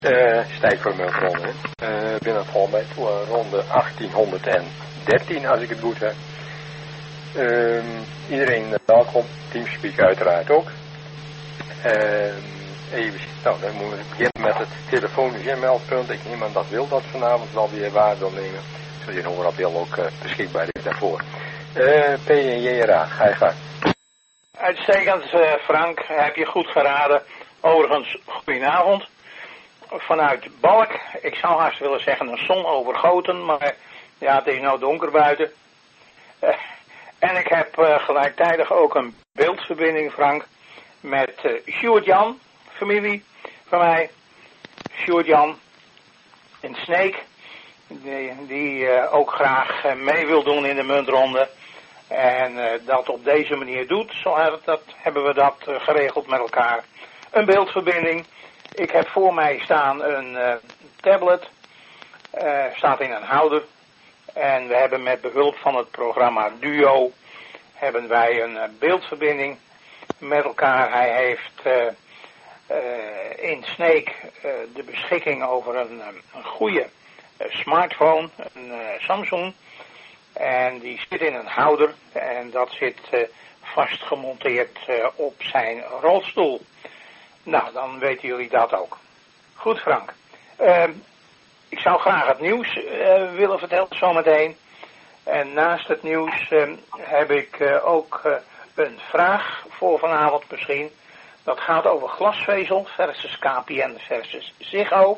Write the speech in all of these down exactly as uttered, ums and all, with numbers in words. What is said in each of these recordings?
Uh, stijg voor mijn ronde. Uh, binnen het bij uh, ronde achttienhonderddertien, als ik het goed heb. Uh, iedereen welkom, Teamspeak uiteraard ook. Uh, even, nou, dan moeten we beginnen met het telefonisch inmeldpunt. Ik neem aan dat wil dat vanavond wel weer waar wil nemen. Zoals je hoort, dat wil ook uh, beschikbaar is daarvoor. Uh, P en J R A, ga je gang. Uitstekend, uh, Frank, heb je goed geraden. Overigens, goedenavond. Vanuit Balk, ik zou haast willen zeggen een zon overgoten, maar ja, het is nou donker buiten. Uh, en ik heb uh, gelijktijdig ook een beeldverbinding, Frank, met uh, Sjoerd-Jan, familie van mij. Sjoerd-Jan in Sneek, die, die uh, ook graag uh, mee wil doen in de muntronde. En uh, dat op deze manier doet, zo hebben, dat, hebben we dat uh, geregeld met elkaar. Een beeldverbinding. Ik heb voor mij staan een uh, tablet, uh, staat in een houder. En we hebben met behulp van het programma Duo, hebben wij een uh, beeldverbinding met elkaar. Hij heeft uh, uh, in Sneek uh, de beschikking over een, een goede uh, smartphone, een uh, Samsung. En die zit in een houder en dat zit uh, vastgemonteerd uh, op zijn rolstoel. Nou, dan weten jullie dat ook. Goed, Frank. Uh, ik zou graag het nieuws uh, willen vertellen zometeen. En naast het nieuws uh, heb ik uh, ook uh, een vraag voor vanavond misschien. Dat gaat over glasvezel versus K P N versus Ziggo.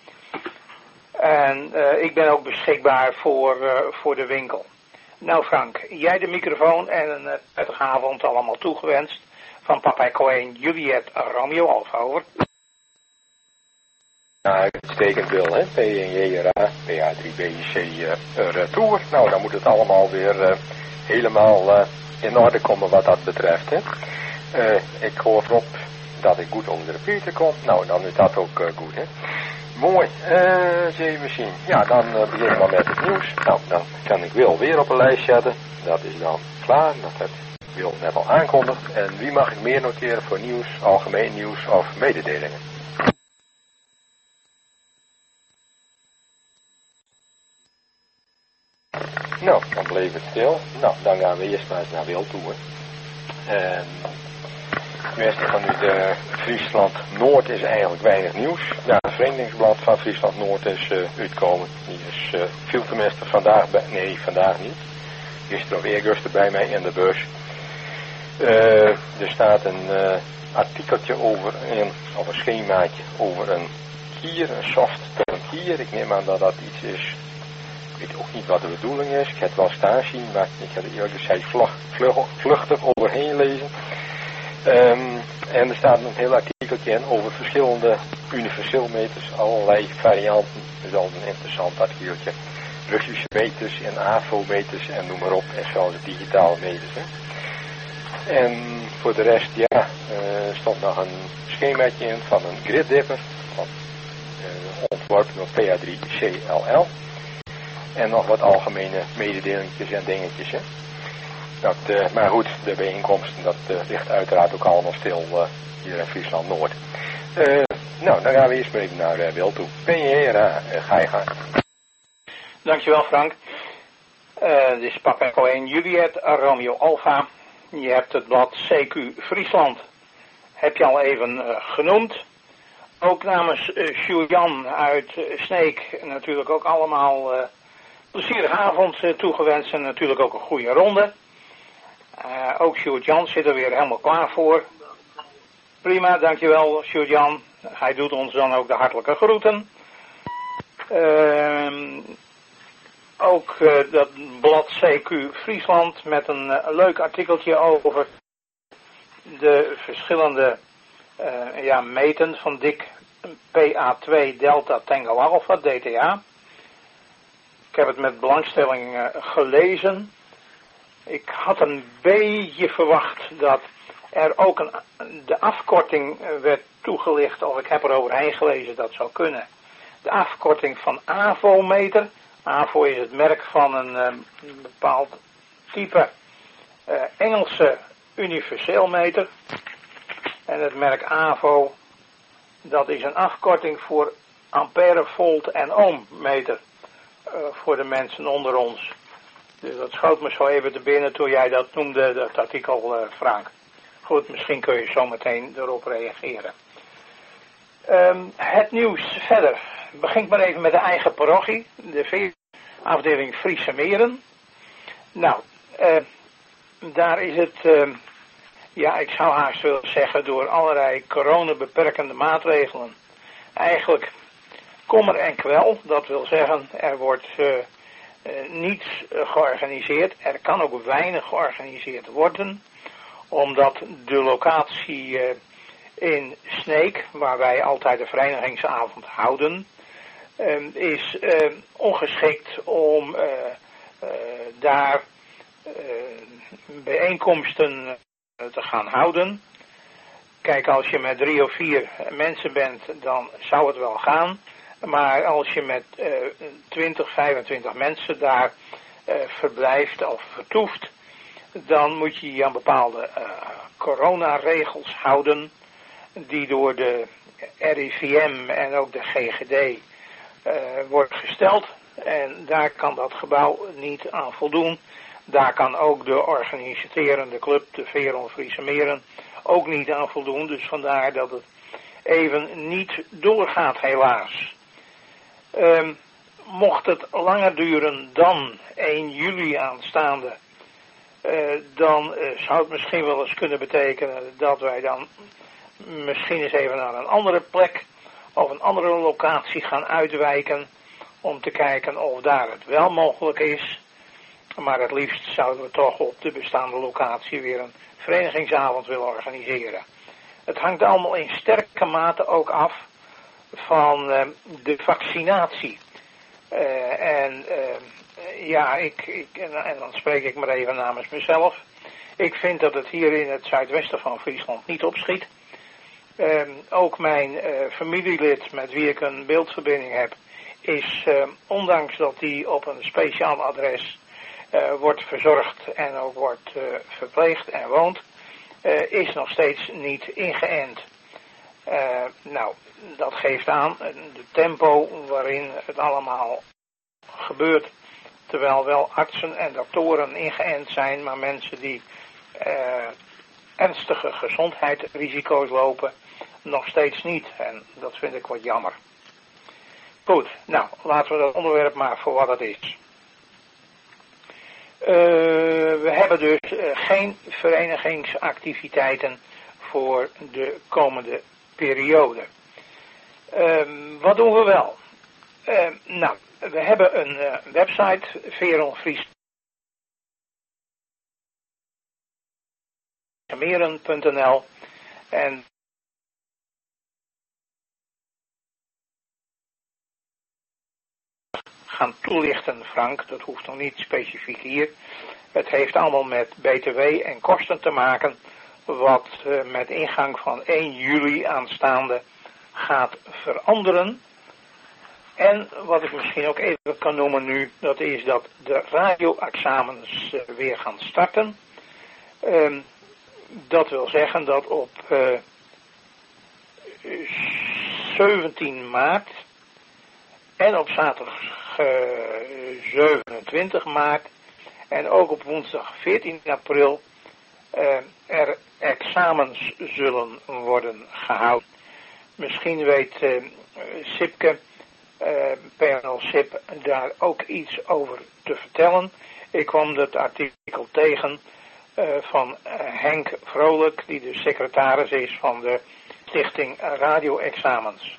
En uh, ik ben ook beschikbaar voor, uh, voor de winkel. Nou Frank, jij de microfoon en een uh, prettige avond allemaal toegewenst. Van Papa Cohen, Juliet, Romeo Alfa, over. Nou, uitstekend wil, hè. P en J R A, P A drie B C uh, retour. Nou, dan moet het allemaal weer uh, helemaal uh, in orde komen wat dat betreft, hè. Uh, ik hoor op dat ik goed onder de repeater kom. Nou, dan is dat ook uh, goed, hè. Mooi, uh, eens even zien. Ja, dan uh, beginnen we met het nieuws. Nou, dan kan ik Wil weer op een lijst zetten. Dat is dan klaar, dat heb Wil net al aankondigd. En wie mag ik meer noteren voor nieuws, algemeen nieuws of mededelingen? Nou, dan bleef het stil. Nou, dan gaan we eerst maar eens naar Wil toe. Hè. Um, Tenminste, van nu de Friesland Noord is eigenlijk weinig nieuws. Ja, het Verenigingsblad van Friesland Noord is uh, uitgekomen. Die is uh, viel tenminste vandaag bij, nee, vandaag niet. Gisteren of eergisteren bij mij in de bus. Uh, er staat een uh, artikeltje over, een, of een schemaatje over een kier, een soft term kier. Ik neem aan dat dat iets is. Ik weet ook niet wat de bedoeling is. Ik heb het wel staan zien, maar ik heb er eerlijk gezegd vlug, vlug, vluchtig overheen lezen. Um, en er staat een heel artikeltje in over verschillende universeelmeters, allerlei varianten. Dat is al een interessant artikeltje. Russische meters en A V O-meters en noem maar op. En zelfs digitale meters. Hè. En voor de rest, ja, uh, stond nog een schemaatje in van een griddipper. Van, uh, ontworpen door P A drie C L L. En nog wat algemene mededelingjes en dingetjes. Hè. Dat, uh, maar goed, de bijeenkomsten, dat uh, ligt uiteraard ook allemaal stil uh, hier in Friesland Noord. Uh, nou, dan gaan we eerst maar even naar uh, Wil toe. Ben je hier? Uh, ga je gang. Dankjewel Frank. Uh, dit is Papa Cohen, Juliet, Romeo Alfa. Je hebt het blad C Q Friesland. Heb je al even uh, genoemd. Ook namens uh, Sjoerd-Jan uit uh, Sneek natuurlijk ook allemaal uh, plezierige avond uh, toegewenst en natuurlijk ook een goede ronde. Uh, ook Sjoerd-Jan zit er weer helemaal klaar voor. Prima, dankjewel Sjoerd-Jan. Hij doet ons dan ook de hartelijke groeten. Uh, ook uh, dat blad C Q Friesland met een uh, leuk artikeltje over de verschillende uh, ja, meten van dik P A twee Delta Tango Alpha, D T A. Ik heb het met belangstelling uh, gelezen. Ik had een beetje verwacht dat er ook een, de afkorting werd toegelicht, of ik heb er overheen gelezen, dat zou kunnen. De afkorting van A V O-meter. A V O is het merk van een, een bepaald type uh, Engelse universeelmeter. En het merk A V O, dat is een afkorting voor ampère, volt en ohm meter uh, voor de mensen onder ons. Dus dat schoot me zo even te binnen toen jij dat noemde, dat artikel, uh, Frank. Goed, misschien kun je zo meteen erop reageren. Um, het nieuws verder. Begint maar even met de eigen parochie, de afdeling Friese Meren. Nou, uh, daar is het, uh, ja, ik zou haast willen zeggen, door allerlei coronabeperkende maatregelen eigenlijk kommer en kwel. Dat wil zeggen, er wordt uh, uh, niets uh, georganiseerd. Er kan ook weinig georganiseerd worden, omdat de locatie uh, in Sneek, waar wij altijd de verenigingsavond houden, uh, is uh, ongeschikt om uh, uh, daar uh, bijeenkomsten te gaan houden. Kijk, als je met drie of vier mensen bent, dan zou het wel gaan. Maar als je met uh, twintig, vijfentwintig mensen daar uh, verblijft of vertoeft, dan moet je je aan bepaalde uh, coronaregels houden, die door de R I V M en ook de G G D uh, worden gesteld. En daar kan dat gebouw niet aan voldoen. Daar kan ook de organiserende club, de Veron Friese Meren, ook niet aan voldoen. Dus vandaar dat het even niet doorgaat, helaas. Um, mocht het langer duren dan één juli aanstaande, uh, dan uh, zou het misschien wel eens kunnen betekenen dat wij dan misschien eens even naar een andere plek of een andere locatie gaan uitwijken om te kijken of daar het wel mogelijk is. Maar het liefst zouden we toch op de bestaande locatie weer een verenigingsavond willen organiseren. Het hangt allemaal in sterke mate ook af van uh, de vaccinatie. Uh, en uh, ja, ik, ik, en, en dan spreek ik maar even namens mezelf. Ik vind dat het hier in het zuidwesten van Friesland niet opschiet. Uh, ook mijn uh, familielid met wie ik een beeldverbinding heb, is uh, ondanks dat die op een speciaal adres uh, wordt verzorgd en ook wordt uh, verpleegd en woont, uh, is nog steeds niet ingeënt. Uh, nou, dat geeft aan de tempo waarin het allemaal gebeurt, terwijl wel artsen en doktoren ingeënt zijn, maar mensen die uh, ernstige gezondheidsrisico's lopen, nog steeds niet. En dat vind ik wat jammer. Goed, nou, laten we dat onderwerp maar voor wat het is. Uh, we hebben dus uh, geen verenigingsactiviteiten voor de komende periode. Uh, wat doen we wel? Uh, nou, we hebben een uh, website, Veron Friese Meren punt n l, en gaan toelichten, Frank, dat hoeft nog niet specifiek hier. Het heeft allemaal met B T W en kosten te maken, wat uh, met ingang van één juli aanstaande gaat veranderen. En wat ik misschien ook even kan noemen nu, dat is dat de radioexamens uh, weer gaan starten. Uh, dat wil zeggen dat op uh, zeventien maart en op zaterdag uh, zevenentwintig maart en ook op woensdag veertien april uh, er examens zullen worden gehouden. Misschien weet uh, Sipke, uh, P N L Sip, daar ook iets over te vertellen. Ik kwam dat artikel tegen uh, van uh, Henk Vrolijk, die de secretaris is van de Stichting Radio-examens.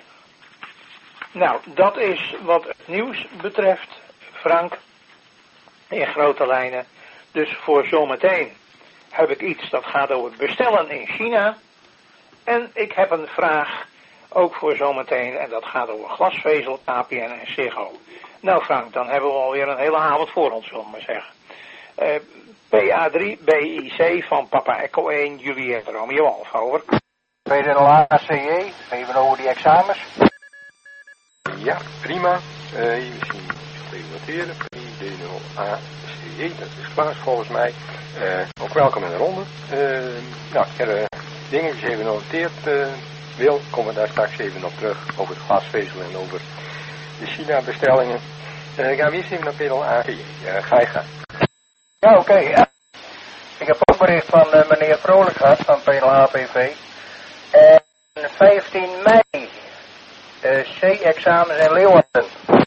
Nou, dat is wat het nieuws betreft, Frank, in grote lijnen. Dus voor zometeen heb ik iets dat gaat over bestellen in China. En ik heb een vraag ook voor zometeen en dat gaat over glasvezel, A P N en Ziggo. Nou Frank, dan hebben we alweer een hele avond voor ons, zullen we maar zeggen. Uh, P A drie B I C van Papa Echo één, Juliet Romeo Alfa, over. P D L A C J, even over die examens. Ja, prima. Uh, even zien, even noteren. P D L A C J, dat is klaar volgens mij. Uh, ook welkom in de ronde. Uh, nou, ik heb uh, dingetjes even genoteerd. Uh, wil, komen we daar straks even op terug over het glasvezel en over de China-bestellingen. Uh, gaan we eerst even naar P L A G. Uh, ga je gaan. Ja, oké. Okay, ja. Ik heb ook bericht van uh, meneer Vrolijk gehad van P L H P V. En vijftien mei, uh, C-examens in Leeuwarden.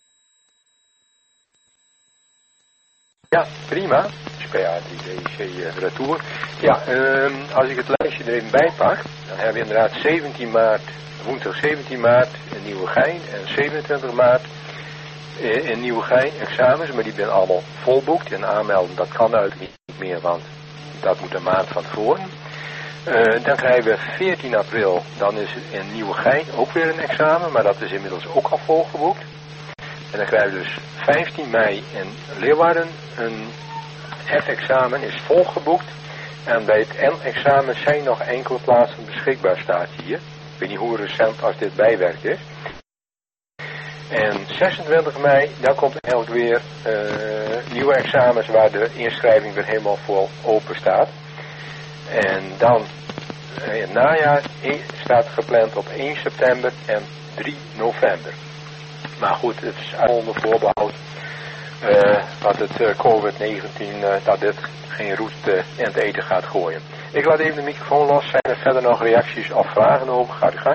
Ja, prima. P A drie B C retour. Ja, um, als ik het lijstje er even bij pak, dan hebben we inderdaad zeventien maart, woensdag zeventien maart in Nieuwegein en zevenentwintig maart in Nieuwegein examens, maar die zijn allemaal volboekt en aanmelden, dat kan eigenlijk niet meer, want dat moet een maand van tevoren. Uh, dan krijgen we veertien april, dan is in Nieuwegein ook weer een examen, maar dat is inmiddels ook al volgeboekt. En dan krijgen we dus vijftien mei in Leeuwarden een F-examen is volgeboekt. En bij het N-examen zijn nog enkele plaatsen beschikbaar, staat hier. Ik weet niet hoe recent als dit bijwerkt is. En zesentwintig mei, dan komt eigenlijk weer uh, nieuwe examens waar de inschrijving weer helemaal vol open staat. En dan uh, in het najaar staat gepland op één september en drie november. Maar goed, het is onder voorbehoud uh, dat het uh, covid negentien, uh, dat dit geen roet uh, in het eten gaat gooien. Ik laat even de microfoon los. Zijn er verder nog reacties of vragen over? Gaat u gang.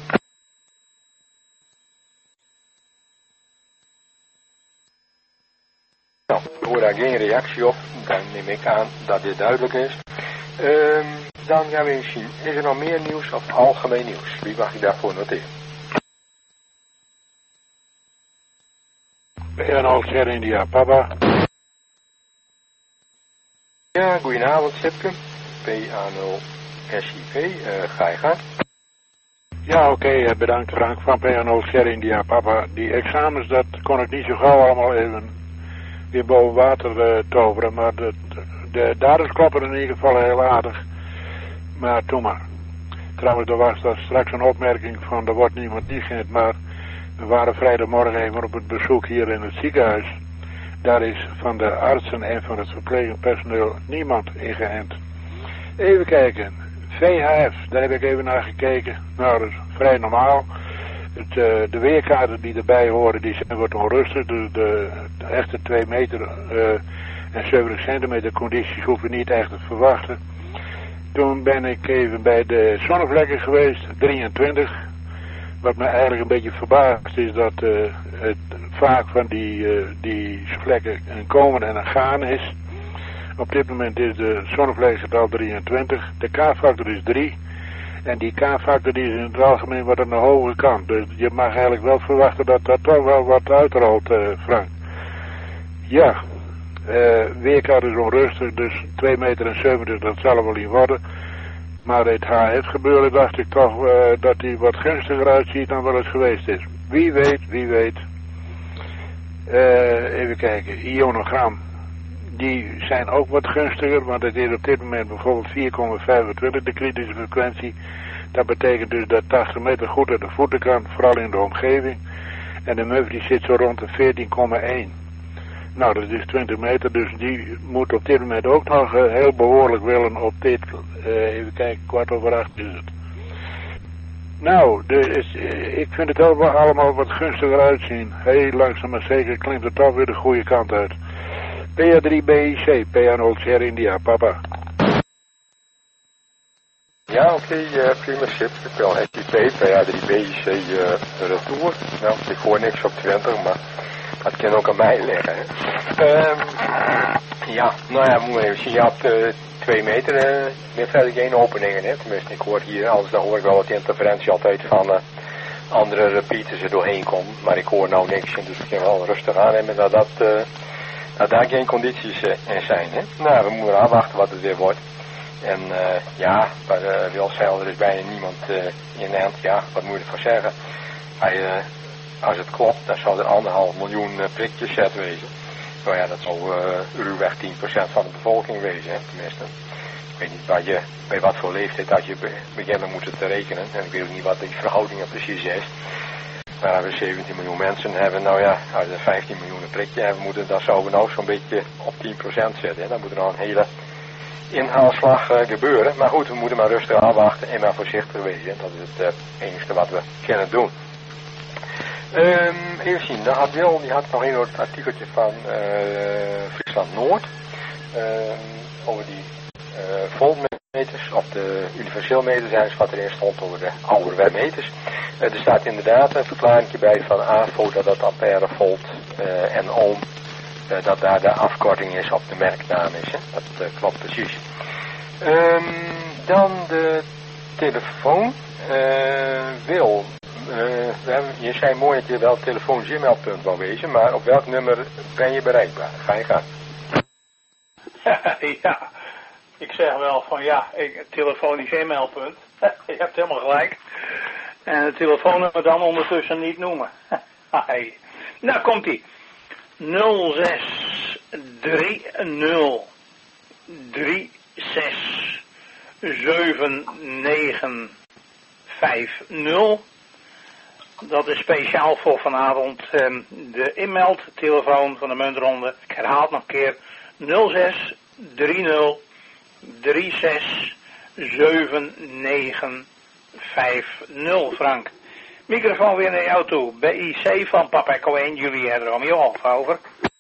Nou, ik hoor daar geen reactie op. Dan neem ik aan dat dit duidelijk is. Um, dan gaan we eens zien. Is er nog meer nieuws of algemeen nieuws? Wie mag ik daarvoor noteren? P N O Sierra India, papa. Ja, goedenavond Sipke. P A nul S I V, uh, ga je gang. Ja, oké, okay, bedankt Frank van P N O Sierra India, papa. Die examens, dat kon ik niet zo gauw allemaal even weer boven water uh, toveren, maar de, de datums kloppen in ieder geval heel aardig. Maar doe maar. Trouwens, er was daar straks een opmerking van, er wordt niemand niet geënt, maar we waren vrijdagmorgen even op het bezoek hier in het ziekenhuis. Daar is van de artsen en van het verplegend personeel niemand ingeënt. Even kijken. V H F, daar heb ik even naar gekeken. Nou, dat is vrij normaal. Het, uh, de weerkaarten die erbij horen, die zijn wat onrustig. De, de, de echte twee meter uh, en zeventig centimeter condities hoeven niet echt te verwachten. Toen ben ik even bij de zonnevlekken geweest, drieëntwintig. Wat me eigenlijk een beetje verbaast is dat uh, het vaak van die, uh, die vlekken een komen en een gaan is. Op dit moment is de zonnevlekgetal drieëntwintig, de K-factor is drie. En die K-factor die is in het algemeen wat aan de hoge kant. Dus je mag eigenlijk wel verwachten dat dat toch wel wat uitrolt, uh, Frank. Ja, uh, weerkaart is onrustig, dus twee meter en zeventig, dat zal er wel niet worden. Maar het H F gebeuren dacht ik toch uh, dat hij wat gunstiger uitziet dan wel het geweest is. Wie weet, wie weet. Uh, even kijken, ionogram. Die zijn ook wat gunstiger, want het is op dit moment bijvoorbeeld vier komma vijfentwintig de kritische frequentie. Dat betekent dus dat tachtig meter goed uit de voeten kan, vooral in de omgeving. En de M U F die zit zo rond de veertien komma één. Nou, dat is twintig meter, dus die moet op dit moment ook nog uh, heel behoorlijk willen op dit, uh, even kijken, kwart over acht is het. Nou, dus, uh, ik vind het allemaal, allemaal wat gunstiger uitzien. Heel langzaam maar zeker klinkt het toch weer de goede kant uit. P A drie B I C, P A nul Sierra India, papa. Ja, oké, okay, uh, prima Sip. Ik wil S I P, P A drie B I C uh, retour. Nou, ik hoor niks op twintig, maar dat kan ook aan mij liggen. Hè. Um, ja, nou ja, moet even zien. Je had uh, twee meter, uh, meer verder geen openingen. Hè. Tenminste, ik hoor hier, anders dan hoor ik wel wat interferentie altijd van uh, andere repeaters er doorheen komen. Maar ik hoor nou niks in, dus ik kan wel rustig aannemen dat dat... Uh, dat daar geen condities uh, in zijn. Hè? Nou, we moeten afwachten wat het weer wordt. En uh, ja, bij de Wilzeil, er is bijna niemand uh, in de hand. Ja, wat moet je ervan zeggen? Hij, uh, als het klopt, dan zou er anderhalf miljoen uh, prikjes zet wezen. Nou ja, dat zou uh, ruwweg tien procent van de bevolking wezen, hè, tenminste. Ik weet niet wat je, bij wat voor leeftijd dat je be beginnen moet te rekenen. En ik weet ook niet wat die verhoudingen precies is. Waar we zeventien miljoen mensen hebben, nou ja, als we vijftien miljoen een prikje hebben moeten, dan zouden we nou zo'n beetje op tien procent zitten. Hè. Dan moet er nog een hele inhaalslag uh, gebeuren. Maar goed, we moeten maar rustig afwachten en maar voorzichtig wezen. Dat is het uh, enige wat we kunnen doen. Um, even zien, dan had Wil, die had nog een het artikeltje van uh, Friesland Noord. Um, over die uh, voltmeters, of de universeel meters, wat erin stond over de oude meters. Uh, er staat inderdaad een verklaring bij van A V O dat dat ampère volt uh, en ohm. Uh, dat daar de afkorting is op de merknaam is. Hè? Dat uh, klopt precies. Um, dan de telefoon. Uh, Wil, uh, we hebben, je zei mooi dat je wel telefoon gmail.punt wil wezen, maar op welk nummer ben je bereikbaar? Ga je gaan? Ja, ik zeg wel van ja, ik, telefonisch gmail.punt. Je hebt helemaal gelijk. En het telefoonnummer dan ondertussen niet noemen. Hey. Nou komt ie. nul zes drie nul drie zes zeven negen vijf nul. Dat is speciaal voor vanavond eh, de inmeldtelefoon van de muntronde. Ik herhaal het nog een keer. nul zes drie nul drie zes zeven negen vijf nul, Frank. Microfoon weer naar jou toe. B I C van Papa Echo één, Juliette Romeo Alfa, over.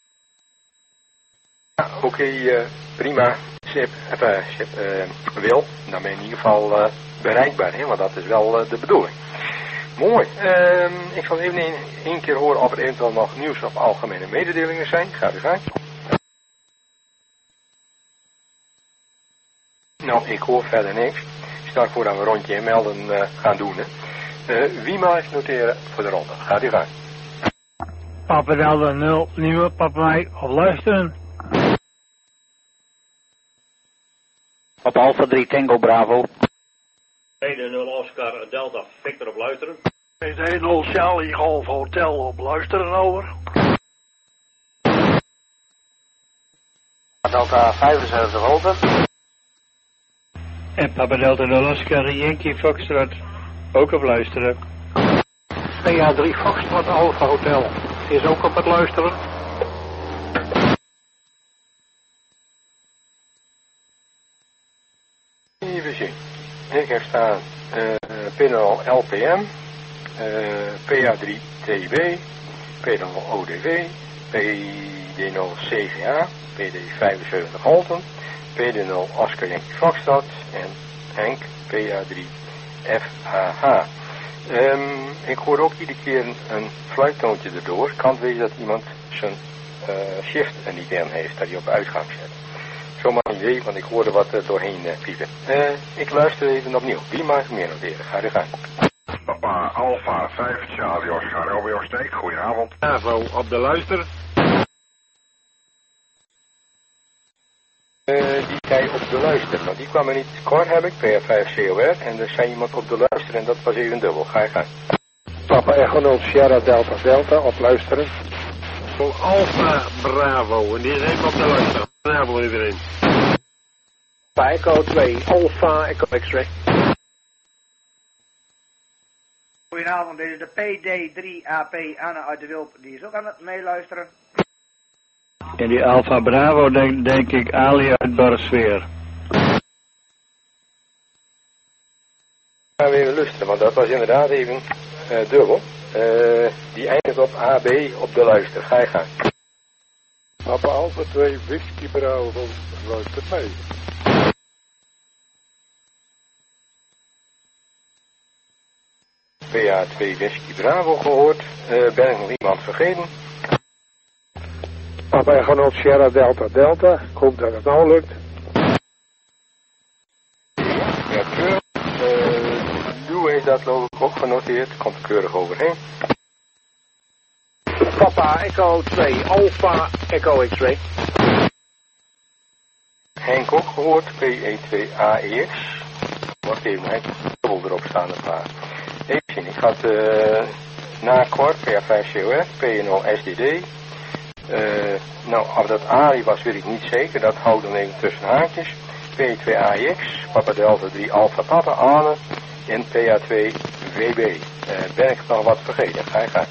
Ja, oké, okay, uh, prima. Sip, even, Sip, uh, Wil, dan ben je in ieder geval uh, bereikbaar, hè, want dat is wel uh, de bedoeling. Mooi. Uh, ik zal even een, een keer horen of er eventueel nog nieuws of algemene mededelingen zijn. Ga u gang. Nou, ik hoor verder niks. Stel voor dat we een rondje inmelden uh, gaan doen. Hè. Uh, wie mag ik noteren voor de ronde? Gaat u gang. Papa Delta nul, nieuwe Papa Mike op luisteren. Papa Alpha drie Tango Bravo. tweede nul Oscar Delta Victor op luisteren. tweede nul Charlie Golf Hotel op luisteren over. Delta vijfenzeventig Holten. En Papa Delta nul Oscar Yankee Foxtrot ook op luisteren. P A drie Foxtrot Alpha Hotel is ook op het luisteren. Even zien. Ik heb staan uh, P nul L P M, uh, P A drie T B, P nul O D V, P D nul C G A, P D vijfenzeventig Holten, P D nul Oscar Yankee Foxtrot en Henk P A drie F H H. Um, ik hoor ook iedere keer een, een fluittoontje erdoor. Kan het wezen dat iemand zijn uh, shift er niet in heeft, dat hij op uitgang zet. Zomaar een idee, want ik hoorde wat er doorheen uh, piepen. Uh, ik luister even opnieuw. Wie mag ik meer noteren? Ga er gaan. Papa Alpha vijf Charlie Oscar Romeo Steek, goedenavond. Bravo op de luister. Uh, die zei op de luister, want die kwam er niet. Cor heb ik, P R vijf C O R, en er zei iemand op de luister en dat was even dubbel. Ga je gaan. Papa Echo nul Sierra Delta Delta op luisteren. Voor Alpha Bravo en die is even op de luister. Bravo iedereen. Papa Echo twee Alpha Echo X-ray. Goedenavond, dit is de P D drie A P Anne uit de Wilp, die is ook aan het meeluisteren. En die Alpha Bravo denk, denk ik Ali uit Borsweer. Gaan we even luisteren, want dat was inderdaad even uh, dubbel. Uh, die eindigt op A B op de luister. Ga je gaan. Papa Alpha twee Whisky Bravo, luister mee. P A twee Whisky Bravo gehoord. Uh, ben ik nog iemand vergeten? Papa Echo nul Sierra Delta Delta. Ik hoop dat het nou lukt. Ja, keurig. Uh, Doe heeft dat geloof ik ook genoteerd. Komt keurig overheen. Papa Echo twee Alpha Echo X-ray. Henk ook gehoord. P E twee A E X. Wacht even, Henk. Dubbel erop staan het maar. Even zien, ik had uh, na Cor, P A vijf C O R, P nul S D D. Uh, nou, of dat Ali was, weet ik niet zeker. Dat houdt dan even tussen haakjes. P twee A E X, Papa Delta drie Alpha Papa, Arne en P A twee V B. Uh, ben ik nog wat vergeten? Ga je gaan.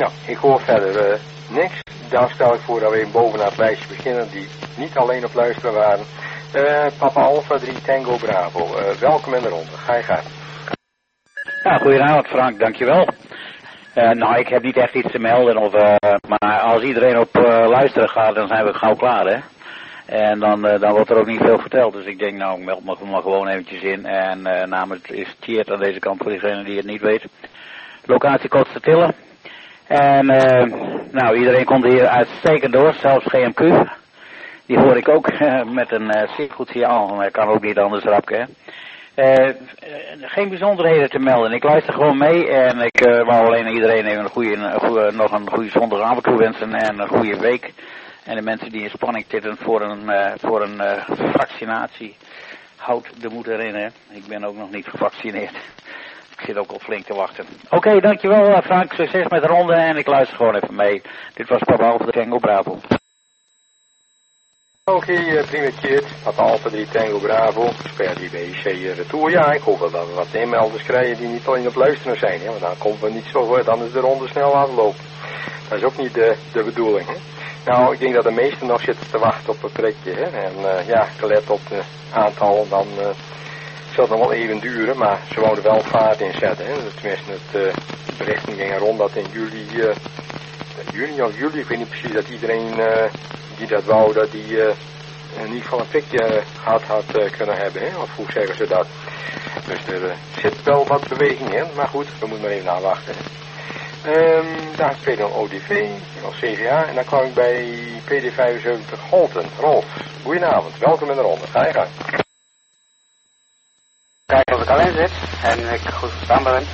Nou, ik hoor verder uh, niks. Dan stel ik voor dat we even bovenaan het lijstje beginnen die niet alleen op luisteren waren. Uh, Papa Alpha drie Tango Bravo, uh, welkom in de ronde. Ga je gaan. Ja, goedenavond Frank, dankjewel. Uh, nou, ik heb niet echt iets te melden, of, uh, maar als iedereen op uh, luisteren gaat, dan zijn we gauw klaar, hè. En dan, uh, dan wordt er ook niet veel verteld, dus ik denk, nou, ik meld me maar gewoon eventjes in. En uh, namelijk is Tjeerd aan deze kant voor diegene die het niet weet. Locatie Kotstertille. En uh, nou, iedereen komt hier uitstekend door, zelfs G M Q. Die hoor ik ook uh, met een uh, zeer goed signaal, maar kan ook niet anders rapken, hè. Uh, geen bijzonderheden te melden. Ik luister gewoon mee en ik uh, wou alleen iedereen even een goede, een goede, nog een goede zondagavond toewensen en een goede week. En de mensen die in spanning zitten voor een, uh, voor een uh, vaccinatie, houd de moed erin, hè. Ik ben ook nog niet gevaccineerd. Ik zit ook al flink te wachten. Oké, okay, dankjewel Frank. Succes met de ronde en ik luister gewoon even mee. Dit was Papa Alpha drie Tango Bravo. Oké, okay, uh, prima Tjeerd. Papa Alpha drie Tango Bravo. Speel die B C uh, retour. Ja, ik hoop wel dat we wat inmelders krijgen die niet alleen op luisteren zijn. Hè? Want dan komen we niet zo voor, dan is de ronde snel aflopen. Dat is ook niet de, de bedoeling. Hè? Nou, ik denk dat de meesten nog zitten te wachten op een prikje. Hè? En uh, ja, gelet op het aantal, dan uh, zal het nog wel even duren. Maar ze wouden wel vaart inzetten. Hè? Dus tenminste, het uh, berichten gingen rond dat in juli, uh, juni of juli, ik weet niet precies, dat iedereen uh, die dat wou, dat die uh, in ieder geval een prikje had, had uh, kunnen hebben. Hè? Of hoe zeggen ze dat? Dus er uh, zit wel wat beweging in. Maar goed, we moeten maar even aanwachten. Um, daar speel ik dan O D V, nog C V A en dan kwam ik bij P D vijfenzeventig Holten. Rolf, goedenavond, welkom in de ronde, ga je gang. Kijken of ik alleen zit en ik goed verstaanbaar ben.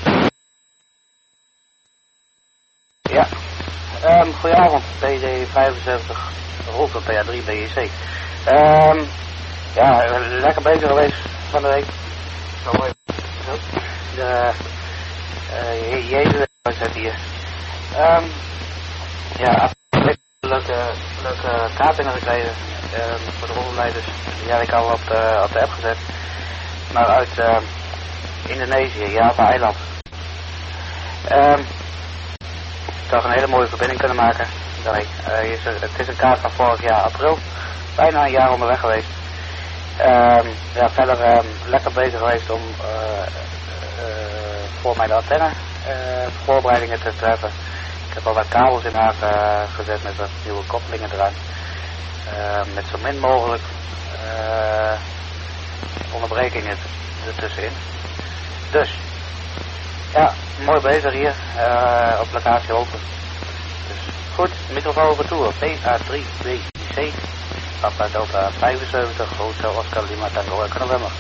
Ja, um, goedenavond, P D vijfenzeventig Holten, P A drie B E C. Um, ja, lekker bezig geweest van de week. Zo mooi. Zo. De, uh, Jezus. Ik zit hier. Um, ja, leuke, leuke kaart binnengekregen uh, voor de rolleiders. Die had ik al op de, op de app gezet. Maar uit uh, Indonesië, Java-eiland. Um, ik had een hele mooie verbinding kunnen maken. Nee, uh, is er, het is een kaart van vorig jaar april. Bijna een jaar onderweg geweest. Um, ja, verder um, lekker bezig geweest om uh, uh, voor mijn antenne Uh, voorbereidingen te treffen. Ik heb al wat kabels in haar uh, gezet met wat nieuwe koppelingen eraan. Uh, met zo min mogelijk uh, onderbrekingen ertussenin. Dus, ja, mooi bezig hier uh, op locatie open. Dus goed, microfoon retour. P A drie B I C, Papa Delta vijfenzeventig, Hotel Oscar Lima Tango Echo November.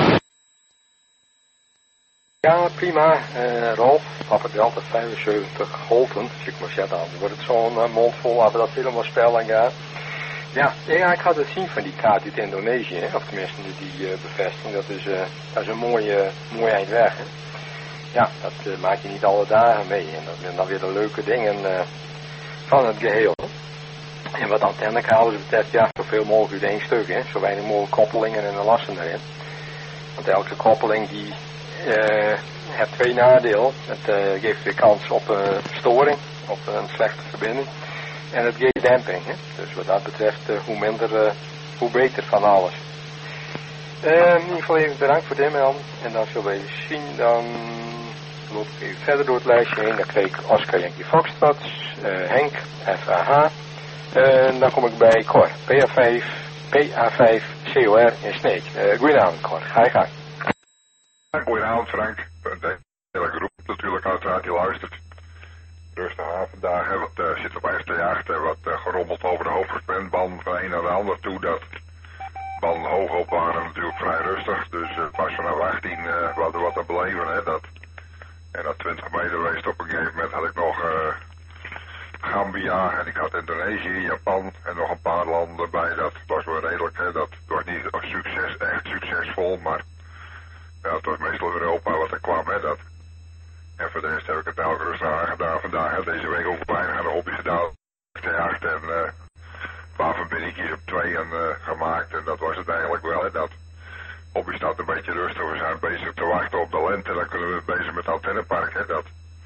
Ja, prima. Uh, Rolf, Papa Delta vijfenzeventig, Holten. Als ik maar zeg, dan wordt het zo'n uh, mond vol als we dat helemaal spellen gaan. Ja, ja, ik had het zien van die kaart uit Indonesië, hè? Of tenminste die uh, bevestiging. Dat is, uh, dat is een mooie, mooie eind weg. Hè? Ja, dat uh, maak je niet alle dagen mee. En dat zijn dan weer de leuke dingen uh, van het geheel. Hè? En wat antennekabels betreft, ja, zoveel mogelijk uit één stuk. Hè? Zo weinig mogelijk koppelingen en de lasten erin. Want elke koppeling die Uh, heeft twee nadelen. Het uh, geeft weer kans op uh, storing, op een slechte verbinding. En het geeft demping. Hè? Dus wat dat betreft, uh, hoe minder, uh, hoe beter van alles. Uh, in ieder geval even bedankt voor dit inmelden. En dan zullen we even zien, dan loop ik even verder door het lijstje heen. Dan kreeg ik Oscar Yankee Foxtrot, uh, Henk, F A H. En uh, dan kom ik bij Cor, P A vijf, P A vijf, C O R in Sneek. Uh, goedenavond Cor, ga je gang. Goedenavond Frank, de hele groep natuurlijk uiteraard die luistert. Rustige avonddagen, wat uh, zit op eerste jacht, uh, wat uh, gerommeld over de hoofdgespenband van een naar de ander toe. Dat banden hoog op waren natuurlijk vrij rustig, dus uh, pas vanaf achttien uh, we hadden wat te beleven. Hè, dat. En dat twintig meter geweest op een gegeven moment had ik nog uh, Gambia en ik had Indonesië, Japan en nog een paar landen erbij. Dat was wel redelijk, hè, dat was niet een succes, echt succesvol, maar ja, het was meestal Europa wat er kwam, hè, dat. En voor de rest heb ik het elke rustig aangedaan. Vandaag heb deze week ook bijna aan de hobby gedaan. Gejaagd en uh, een paar verbindingjes op twee en, uh, gemaakt. En dat was het eigenlijk wel, hè, dat. Hobby staat een beetje rustig. We zijn bezig te wachten op de lente. Dan kunnen we bezig met het antennepark, hè, dat.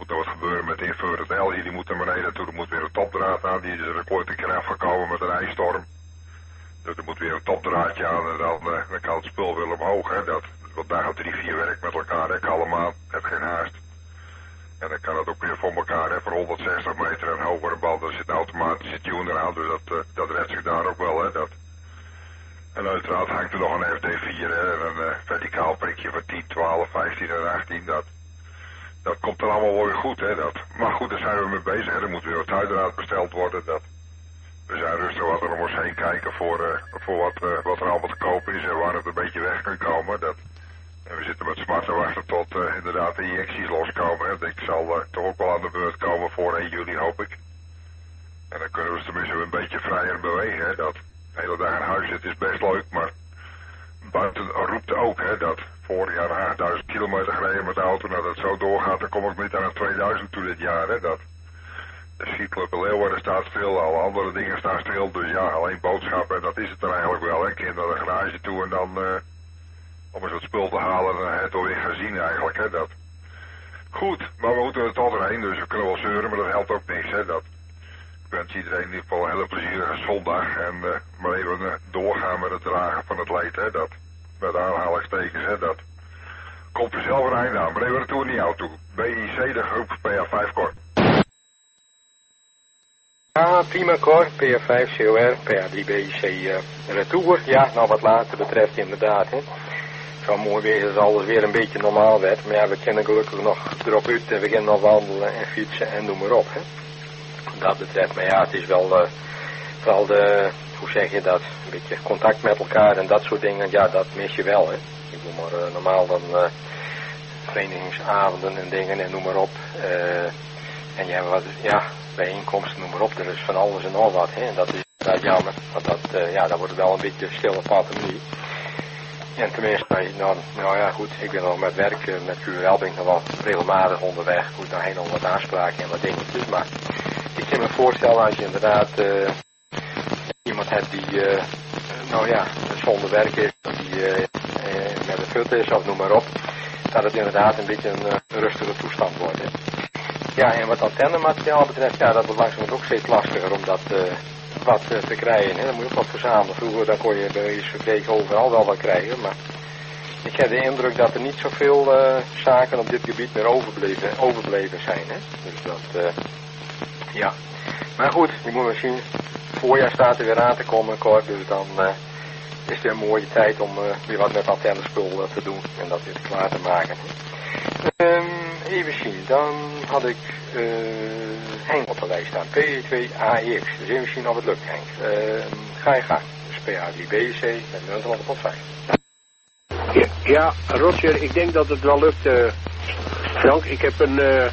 moet er wat gebeuren met de inverted L hier, die moet naar beneden toe, er moet weer een topdraad aan, die is er ooit een keer afgekomen met een ijsstorm. Dus er moet weer een topdraadje aan en dan, uh, dan kan het spul weer omhoog, hè. Dat, want daar gaat drie, vier werk met elkaar, hè, kalm aan, heb geen haast. En dan kan het ook weer voor elkaar, hè, voor honderdzestig meter en hogere band, er zit een automatische tuner aan, dus dat, uh, dat redt zich daar ook wel, hè. Dat. En uiteraard hangt er nog een F D vier, hè, en een uh, verticaal prikje van tien, twaalf, vijftien en achttien, dat... Dat komt dan allemaal wel weer goed, hè. Dat. Maar goed, daar zijn we mee bezig, hè. Er moet weer wat uiteraard besteld worden, dat... We zijn rustig wat er om ons heen kijken voor, uh, voor wat, uh, wat er allemaal te koop is en waar het een beetje weg kan komen. Dat, en we zitten met smart te wachten tot uh, inderdaad de injecties loskomen. Hè. Ik zal uh, toch ook wel aan de beurt komen voor één juli, hoop ik. En dan kunnen we ons tenminste een beetje vrijer bewegen. Hè. Dat de hele dag in huis zitten is best leuk, maar buiten roept ook, hè, dat vorig jaar achtduizend kilometer gereden met de auto. Nou, dat zo doorgaat, dan kom ik niet aan het tweeduizend toe dit jaar, hè. Dat... De skiclub in Leeuwarden staat stil, alle andere dingen staan stil, dus ja, alleen boodschappen en dat is het er eigenlijk wel. Een keer naar de garage toe en dan uh, om eens wat spul te halen en het alweer gaan zien eigenlijk, hè, dat. Goed, maar we moeten er toch doorheen, dus we kunnen wel zeuren, maar dat helpt ook niks, hè, dat. Ik wens iedereen in ieder geval een hele plezierige zondag en uh, maar even uh, doorgaan met het dragen van het leed, hè, dat. Met aanhalingstekens, hè, dat. Komt er zelf een einde aan, maar even retour naar jou toe. B I C, de groep P A vijf kort. Ja, prima Cor, P A vijf, C O R, P A drie B I C uh, retour. Ja, nou wat later betreft inderdaad, hè. Het zou mooi wezen als alles weer een beetje normaal werd, maar ja, we kennen gelukkig nog erop uit en we kunnen nog wandelen en fietsen en noem maar op, hè. Wat dat betreft, maar ja, het is wel uh, vooral de, hoe zeg je dat, een beetje contact met elkaar en dat soort dingen, ja, dat mis je wel, hè. Ik noem maar uh, normaal dan uh, verenigingsavonden en dingen en noem maar op. Uh, en ja, wat, ja, bijeenkomsten, noem maar op, er is van alles en nog wat, hè. En dat is inderdaad jammer, want dat, uh, ja, dat wordt wel een beetje stille pandemie. En tenminste, nou, nou ja, goed, ik ben nog met werk, uh, met Q R L ben ik nog wel regelmatig onderweg. Ik moet nou heen om wat aanspraken en wat dingetjes, maar ik kan me voorstellen als je inderdaad uh, iemand hebt die, uh, nou ja, zonder werk is, of die uh, uh, met een fut is, of noem maar op, dat het inderdaad een beetje een uh, rustige toestand wordt, hè. Ja, en wat antennemateriaal betreft, ja, dat wordt langzaam ook steeds lastiger om dat uh, wat uh, te krijgen. Hè. Dan moet je ook wat verzamelen. Vroeger dan kon je bij wijze van spreken overal wel wat krijgen, maar ik heb de indruk dat er niet zoveel uh, zaken op dit gebied meer overbleven, overbleven zijn. Hè. Dus dat, uh, ja. Maar goed, je moet maar zien, het voorjaar staat er weer aan te komen, Cor, dus dan uh, is het weer een mooie tijd om uh, weer wat met antennespul uh, te doen en dat weer klaar te maken. Um, even zien, dan had ik uh, Henk op de lijst staan, P twee A X, dus even zien of het lukt, Henk. Uh, ga je gang, dus P A drie B I C met nul komma nul vijf. Ja, ja, Roger, ik denk dat het wel lukt, uh, Frank. Ik heb een, uh,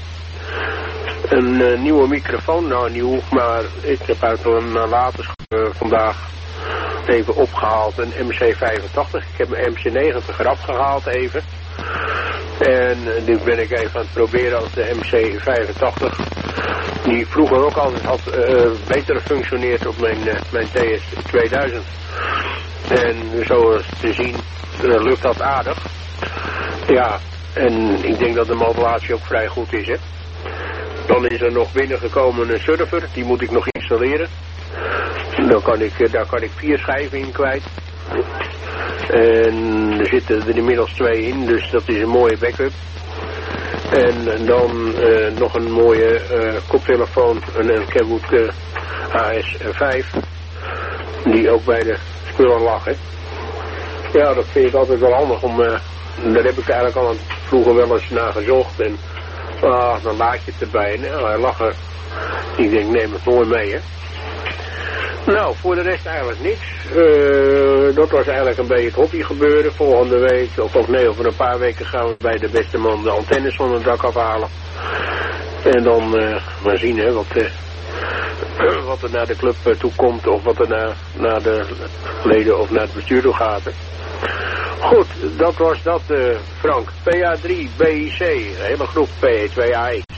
een uh, nieuwe microfoon, nou nieuw, maar ik heb uit een nalatenschap uh, vandaag even opgehaald, een M C vijfentachtig. Ik heb mijn M C negentig eraf gehaald even. En uh, nu ben ik even aan het proberen als de M C vijfentachtig, die vroeger ook altijd had, uh, beter functioneert op mijn, uh, mijn T S tweeduizend. En zoals te zien uh, lukt dat aardig. Ja, en ik denk dat de modulatie ook vrij goed is, hè. Dan is er nog binnengekomen een server, die moet ik nog installeren. Dan kan ik, daar kan ik vier schijven in kwijt. En er zitten er inmiddels twee in, dus dat is een mooie backup. En dan uh, nog een mooie uh, koptelefoon, een, een Kenwood uh, H S vijf, die ook bij de spullen lag, hè. Ja, dat vind ik altijd wel handig om, uh, daar heb ik eigenlijk al vroeger wel eens naar gezocht. En ah, dan laat je het erbij en nou, hij lag er. Ik denk, neem het mooi mee, hè. Nou, voor de rest eigenlijk niks. Uh, dat was eigenlijk een beetje het hobby gebeuren. Volgende week, of ook nee, over een paar weken gaan we bij de beste man de antennes van het dak afhalen. En dan uh, maar zien, hè, wat, uh, wat er naar de club uh, toe komt, of wat er naar, naar de leden of naar het bestuur toe gaat. Hè. Goed, dat was dat, uh, Frank. P A drie B I C, een hele groep P twee A X.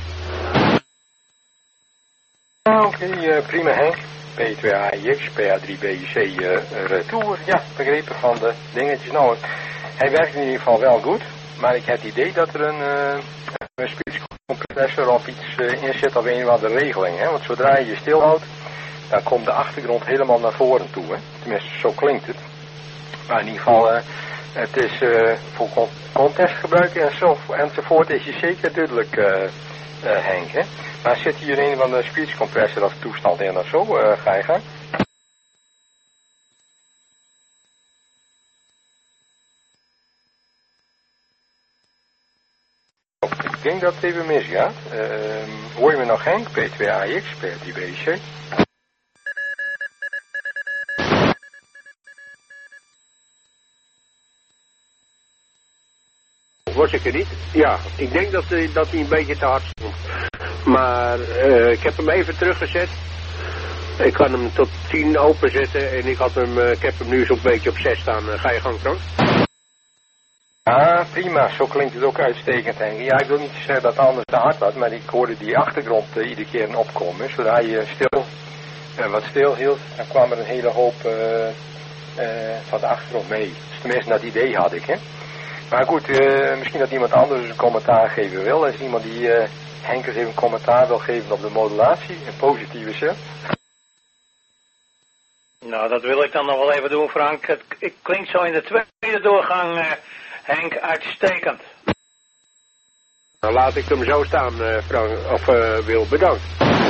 Oké, okay, uh, prima Henk. P twee A X, P A drie B I C uh, retour. Ja, begrepen van de dingetjes. Nou, hij werkt in ieder geval wel goed, maar ik heb het idee dat er een, uh, een speech compressor of iets uh, inzet of een of andere regeling. Hè? Want zodra je je stilhoudt, dan komt de achtergrond helemaal naar voren toe. Hè? Tenminste, zo klinkt het. Maar in ieder geval, uh, het is uh, voor contestgebruik en zo, enzovoort is je zeker duidelijk, uh, uh, Henk. Hè? Maar zit hier een van de speech compressor of toestand in of zo? Uh, ga je gang. Ik denk dat het even misgaat. Uh, hoor je me nog, Henk? P twee A X, P twee B C. Was ik er niet? Ja, ik denk dat hij dat hij een beetje te hard stond. Maar uh, ik heb hem even teruggezet. Ik kan hem tot tien openzetten en ik, had hem, uh, ik heb hem nu zo'n beetje op zes staan. Uh, ga je gang, Frank? Ah, prima. Zo klinkt het ook uitstekend, Henk. Ja, ik wil niet zeggen dat het anders te hard was, maar ik hoorde die achtergrond uh, iedere keer opkomen. Zodra je stil, uh, wat stil hield, dan kwam er een hele hoop uh, uh, van de achtergrond mee. Dus tenminste, dat idee had ik, hè. Maar goed, uh, misschien dat iemand anders een commentaar geven wil. Als iemand die uh, Henk eens even een commentaar wil geven op de modulatie, in positieve zin. Nou, dat wil ik dan nog wel even doen, Frank. Het, het klinkt zo in de tweede doorgang, uh, Henk, uitstekend. Dan laat ik hem zo staan, uh, Frank, of uh, Wil, bedankt.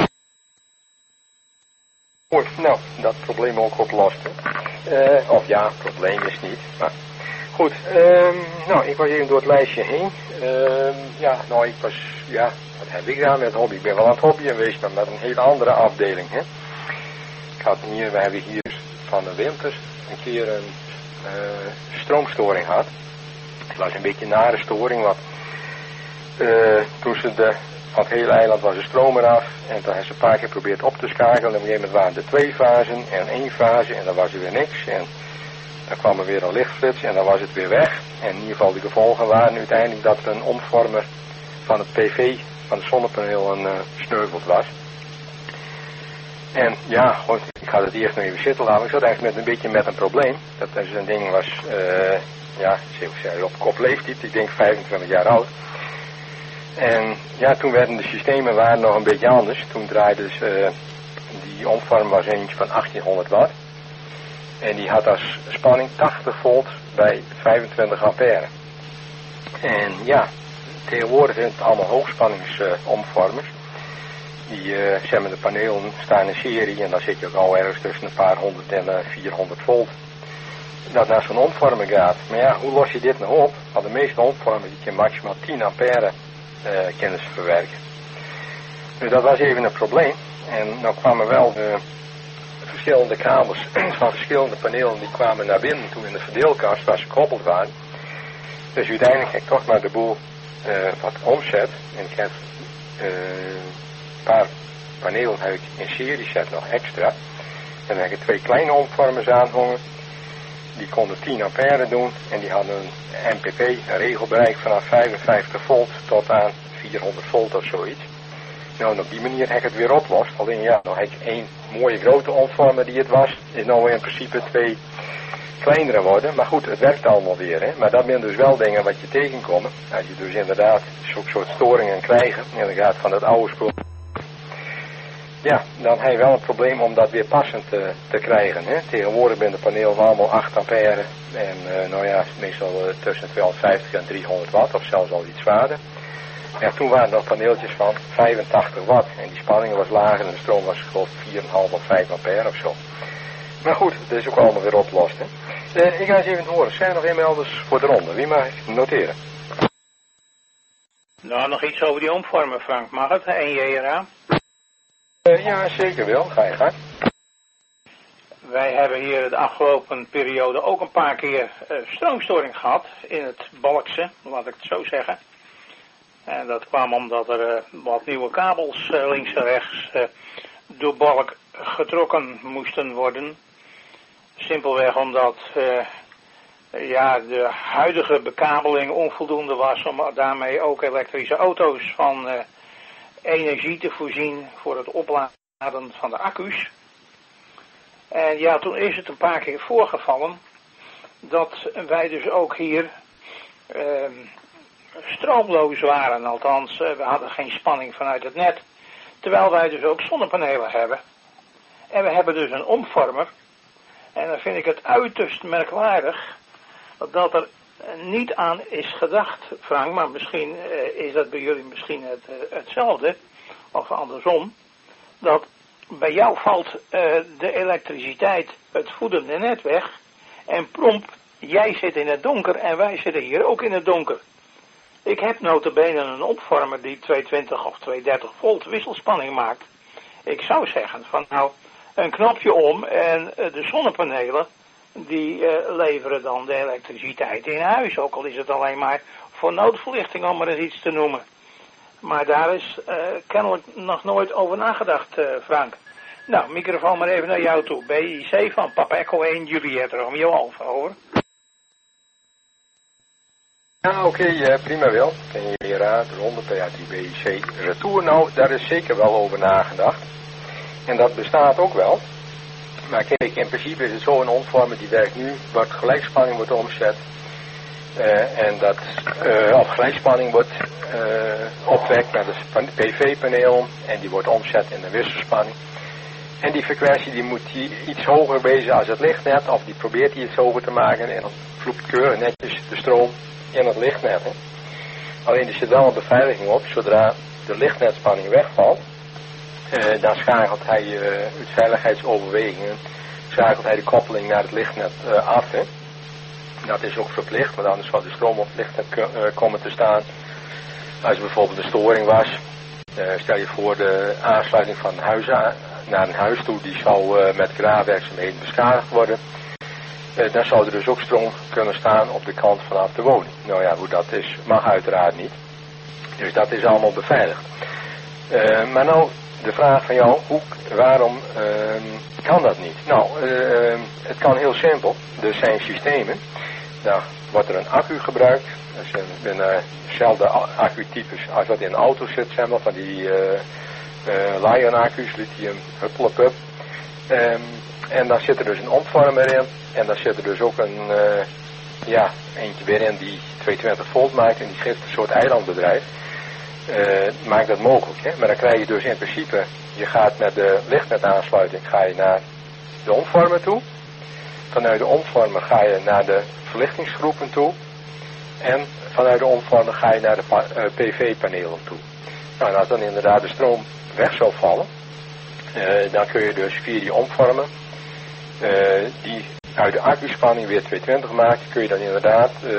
Goed, nou, dat probleem ook oplost. Uh, of ja, probleem is niet, maar... Goed, um, nou, ik was even door het lijstje heen. Um, ja, nou, ik was, ja, wat heb ik gedaan met hobby? Ik ben wel aan het hobbyen geweest, maar met een hele andere afdeling, hè. Ik had hier, we hebben hier van de winters een keer een uh, stroomstoring gehad. Het was een beetje een nare storing, want uh, toen ze de, van het hele eiland was de stroom eraf. En toen hebben ze een paar keer geprobeerd op te schakelen. En op een gegeven moment waren er twee fasen en één fase en dan was er weer niks. En dan kwam er weer een lichtflits en dan was het weer weg. En in ieder geval de gevolgen waren uiteindelijk dat er een omvormer van het P V, van het zonnepaneel, een uh, sneuveld was. En ja, goed, ik ga het eerst nog even zitten laten. Ik zat eigenlijk met een beetje met een probleem. Dat is een ding was, uh, ja, op kop leeftijd, ik denk vijfentwintig jaar oud. En ja, toen werden de systemen waren nog een beetje anders. Toen draaide ze, uh, die omvormer was eentje van achttienhonderd watt. En die had als spanning tachtig volt bij vijfentwintig ampère. En ja, tegenwoordig zijn het allemaal hoogspanningsomvormers. Uh, die, uh, zeg maar, de panelen staan in serie en dan zit je ook al ergens tussen een paar honderd en uh, vierhonderd volt. Dat naar zo'n omvormer gaat. Maar ja, hoe los je dit nou op? Want de meeste omvormers die kunnen maximaal tien ampère uh, kennis verwerken. Dus dat was even een probleem. En nou kwamen wel de verschillende kabels van verschillende panelen die kwamen naar binnen toen in de verdeelkast waar ze gekoppeld waren. Dus uiteindelijk heb ik toch maar de boel uh, wat omzet. En ik heb uh, een paar panelen heb ik in serie zet nog extra. En dan heb ik twee kleine omvormers aanhangen. Die konden tien ampère doen en die hadden een M P P, een regelbereik vanaf vijfenvijftig volt tot aan vierhonderd volt of zoiets. Nou, en op die manier heb ik het weer oplost. Alleen ja, dan heb ik één mooie grote omvormer die het was. Is nou in principe twee kleinere worden. Maar goed, het werkt allemaal weer. Hè. Maar dat zijn dus wel dingen wat je tegenkomt. Als je dus inderdaad zo'n soort storingen krijgt. En dan gaat van het oude spul. Ja, dan heb je wel een probleem om dat weer passend te, te krijgen. Hè. Tegenwoordig zijn de panelen allemaal acht ampère. En uh, nou ja, meestal uh, tussen tweehonderdvijftig en driehonderd watt. Of zelfs al iets zwaarder. En toen waren er nog paneeltjes van vijfentachtig watt. En die spanning was lager en de stroom was geloof ik vier komma vijf of vijf ampère of zo. Maar goed, dat is ook allemaal weer opgelost. Hè. Uh, ik ga eens even horen. Zijn er nog inmelders voor de ronde? Wie mag ik noteren? Nou, nog iets over die omvormer, Frank. Mag het? En J R A? Uh, ja, zeker wel. Ga je gang. Wij hebben hier de afgelopen periode ook een paar keer uh, stroomstoring gehad in het Balkse, laat ik het zo zeggen. En dat kwam omdat er uh, wat nieuwe kabels uh, links en rechts uh, door Balk getrokken moesten worden. Simpelweg omdat uh, ja, de huidige bekabeling onvoldoende was om daarmee ook elektrische auto's van uh, energie te voorzien voor het opladen van de accu's. En ja, toen is het een paar keer voorgevallen dat wij dus ook hier uh, stroomloos waren. Althans, uh, we hadden geen spanning vanuit het net. Terwijl wij dus ook zonnepanelen hebben. En we hebben dus een omvormer. En dan vind ik het uiterst merkwaardig dat er niet aan is gedacht, Frank, maar misschien uh, is dat bij jullie misschien het, uh, hetzelfde, of andersom, dat bij jou valt uh, de elektriciteit, het voedende net weg, en prompt, jij zit in het donker en wij zitten hier ook in het donker. Ik heb nota bene een opvormer die tweehonderdtwintig of tweehonderddertig volt wisselspanning maakt. Ik zou zeggen van nou, een knopje om en uh, de zonnepanelen, die uh, leveren dan de elektriciteit in huis. Ook al is het alleen maar voor noodverlichting, om maar eens iets te noemen. Maar daar is uh, kennelijk nog nooit over nagedacht, uh, Frank. Nou, microfoon maar even naar jou toe. B I C van Papa Echo één, Juliet Romeo Alpha, hoor. Ja, oké, okay, uh, prima wel. Ken je weer raad, honderd P A drie B I C retour. Nou, daar is zeker wel over nagedacht. En dat bestaat ook wel. Maar kijk, in principe is het zo, een omvormer die werkt nu, wat gelijkspanning wordt omgezet. Uh, en dat, uh, of gelijkspanning wordt uh, opwekt naar het P V-paneel. En die wordt omgezet in een wisselspanning. En die frequentie die moet die iets hoger wezen als het lichtnet. Of die probeert die iets hoger te maken. En dan vloept keurig netjes de stroom in het lichtnet. Hè. Alleen er zit wel een beveiliging op. Zodra de lichtnetspanning wegvalt. Uh, dan schakelt hij uh, uit veiligheidsoverwegingen, schakelt hij de koppeling naar het lichtnet uh, af. Hè. Dat is ook verplicht, want anders zou de stroom op het lichtnet uh, komen te staan. Als er bijvoorbeeld een storing was, uh, stel je voor de aansluiting van een huis aan, naar een huis toe, die zou uh, met graafwerkzaamheden beschadigd worden. Uh, dan zou er dus ook stroom kunnen staan op de kant vanaf de woning. Nou ja, hoe dat is, mag uiteraard niet. Dus dat is allemaal beveiligd. Uh, maar nou, de vraag van jou, hoe, waarom uh, kan dat niet? Nou, uh, het kan heel simpel. Er zijn systemen, daar wordt er een accu gebruikt. Dat is een, een, een dezelfde accutypes als wat in een auto zit, zeg maar, van die uh, uh, Lion accu's, lithium, huppelepup. Um, en daar zit er dus een omvormer in. En daar zit er dus ook een, uh, ja, eentje weer in die tweehonderdtwintig volt maakt en die geeft een soort eilandbedrijf. Uh, maakt dat mogelijk. Hè? Maar dan krijg je dus in principe, je gaat met de lichtnetaansluiting ga je naar de omvormer toe. Vanuit de omvormer ga je naar de verlichtingsgroepen toe. En vanuit de omvormer ga je naar de uh, P V-panelen toe. Nou, en als dan inderdaad de stroom weg zou vallen, uh, dan kun je dus via die omvormer, uh, die uit de accuspanning weer tweehonderdtwintig maakt, kun je dan inderdaad uh,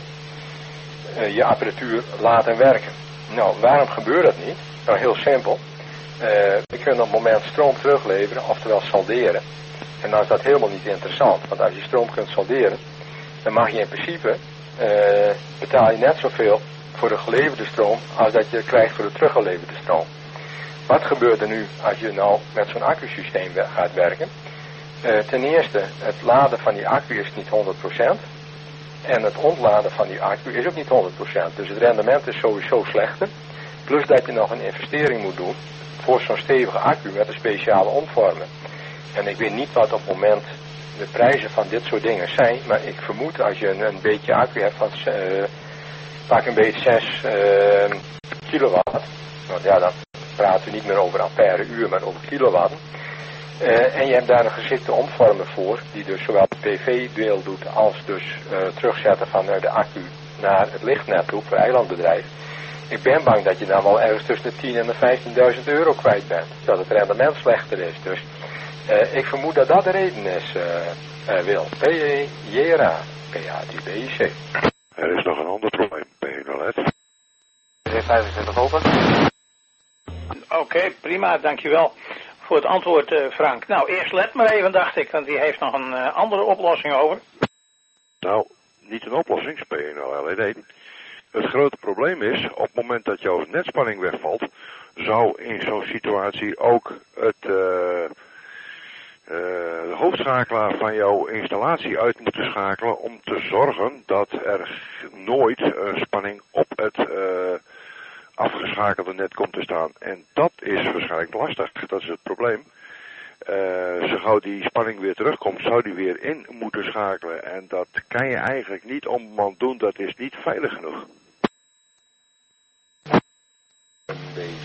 uh, je apparatuur laten werken. Nou, waarom gebeurt dat niet? Nou, heel simpel. Uh, we kunnen op het moment stroom terugleveren, oftewel salderen. En dan is dat helemaal niet interessant. Want als je stroom kunt salderen, dan mag je in principe, uh, betaal je net zoveel voor de geleverde stroom als dat je krijgt voor de teruggeleverde stroom. Wat gebeurt er nu als je nou met zo'n accusysteem gaat werken? Uh, ten eerste, het laden van die accu is niet honderd procent. En het ontladen van die accu is ook niet honderd procent. Dus het rendement is sowieso slechter. Plus dat je nog een investering moet doen voor zo'n stevige accu met een speciale omvormer. En ik weet niet wat op het moment de prijzen van dit soort dingen zijn. Maar ik vermoed als je een, een beetje accu hebt van uh, pak een beetje zes uh, kilowatt. Nou ja, dan praten we niet meer over ampère uur, maar over kilowatt. Uh, en je hebt daar een geschikte omvormer voor, die dus zowel het P V-deel doet als dus uh, terugzetten vanuit de accu naar het lichtnet toe voor eilandbedrijf. Ik ben bang dat je dan wel ergens tussen de tien en de vijftienduizend euro kwijt bent. Dat het rendement slechter is. Dus uh, ik vermoed dat dat de reden is, uh, uh, Wil. P E J R A, P A drie B I C. Er is nog een ander probleem, P nul L. vijfentwintig open. Oké, okay, prima, dankjewel voor het antwoord, uh, Frank. Nou, eerst let maar even, dacht ik, want die heeft nog een uh, andere oplossing over. Nou, niet een oplossing, P nul L, nee. Het grote probleem is, op het moment dat jouw netspanning wegvalt, zou in zo'n situatie ook het uh, uh, de hoofdschakelaar van jouw installatie uit moeten schakelen om te zorgen dat er nooit uh, spanning op het uh, afgeschakelde net komt te staan. En dat is waarschijnlijk lastig, dat is het probleem. Uh, zo gauw die spanning weer terugkomt, zou die weer in moeten schakelen. En dat kan je eigenlijk niet onbemand doen, dat is niet veilig genoeg.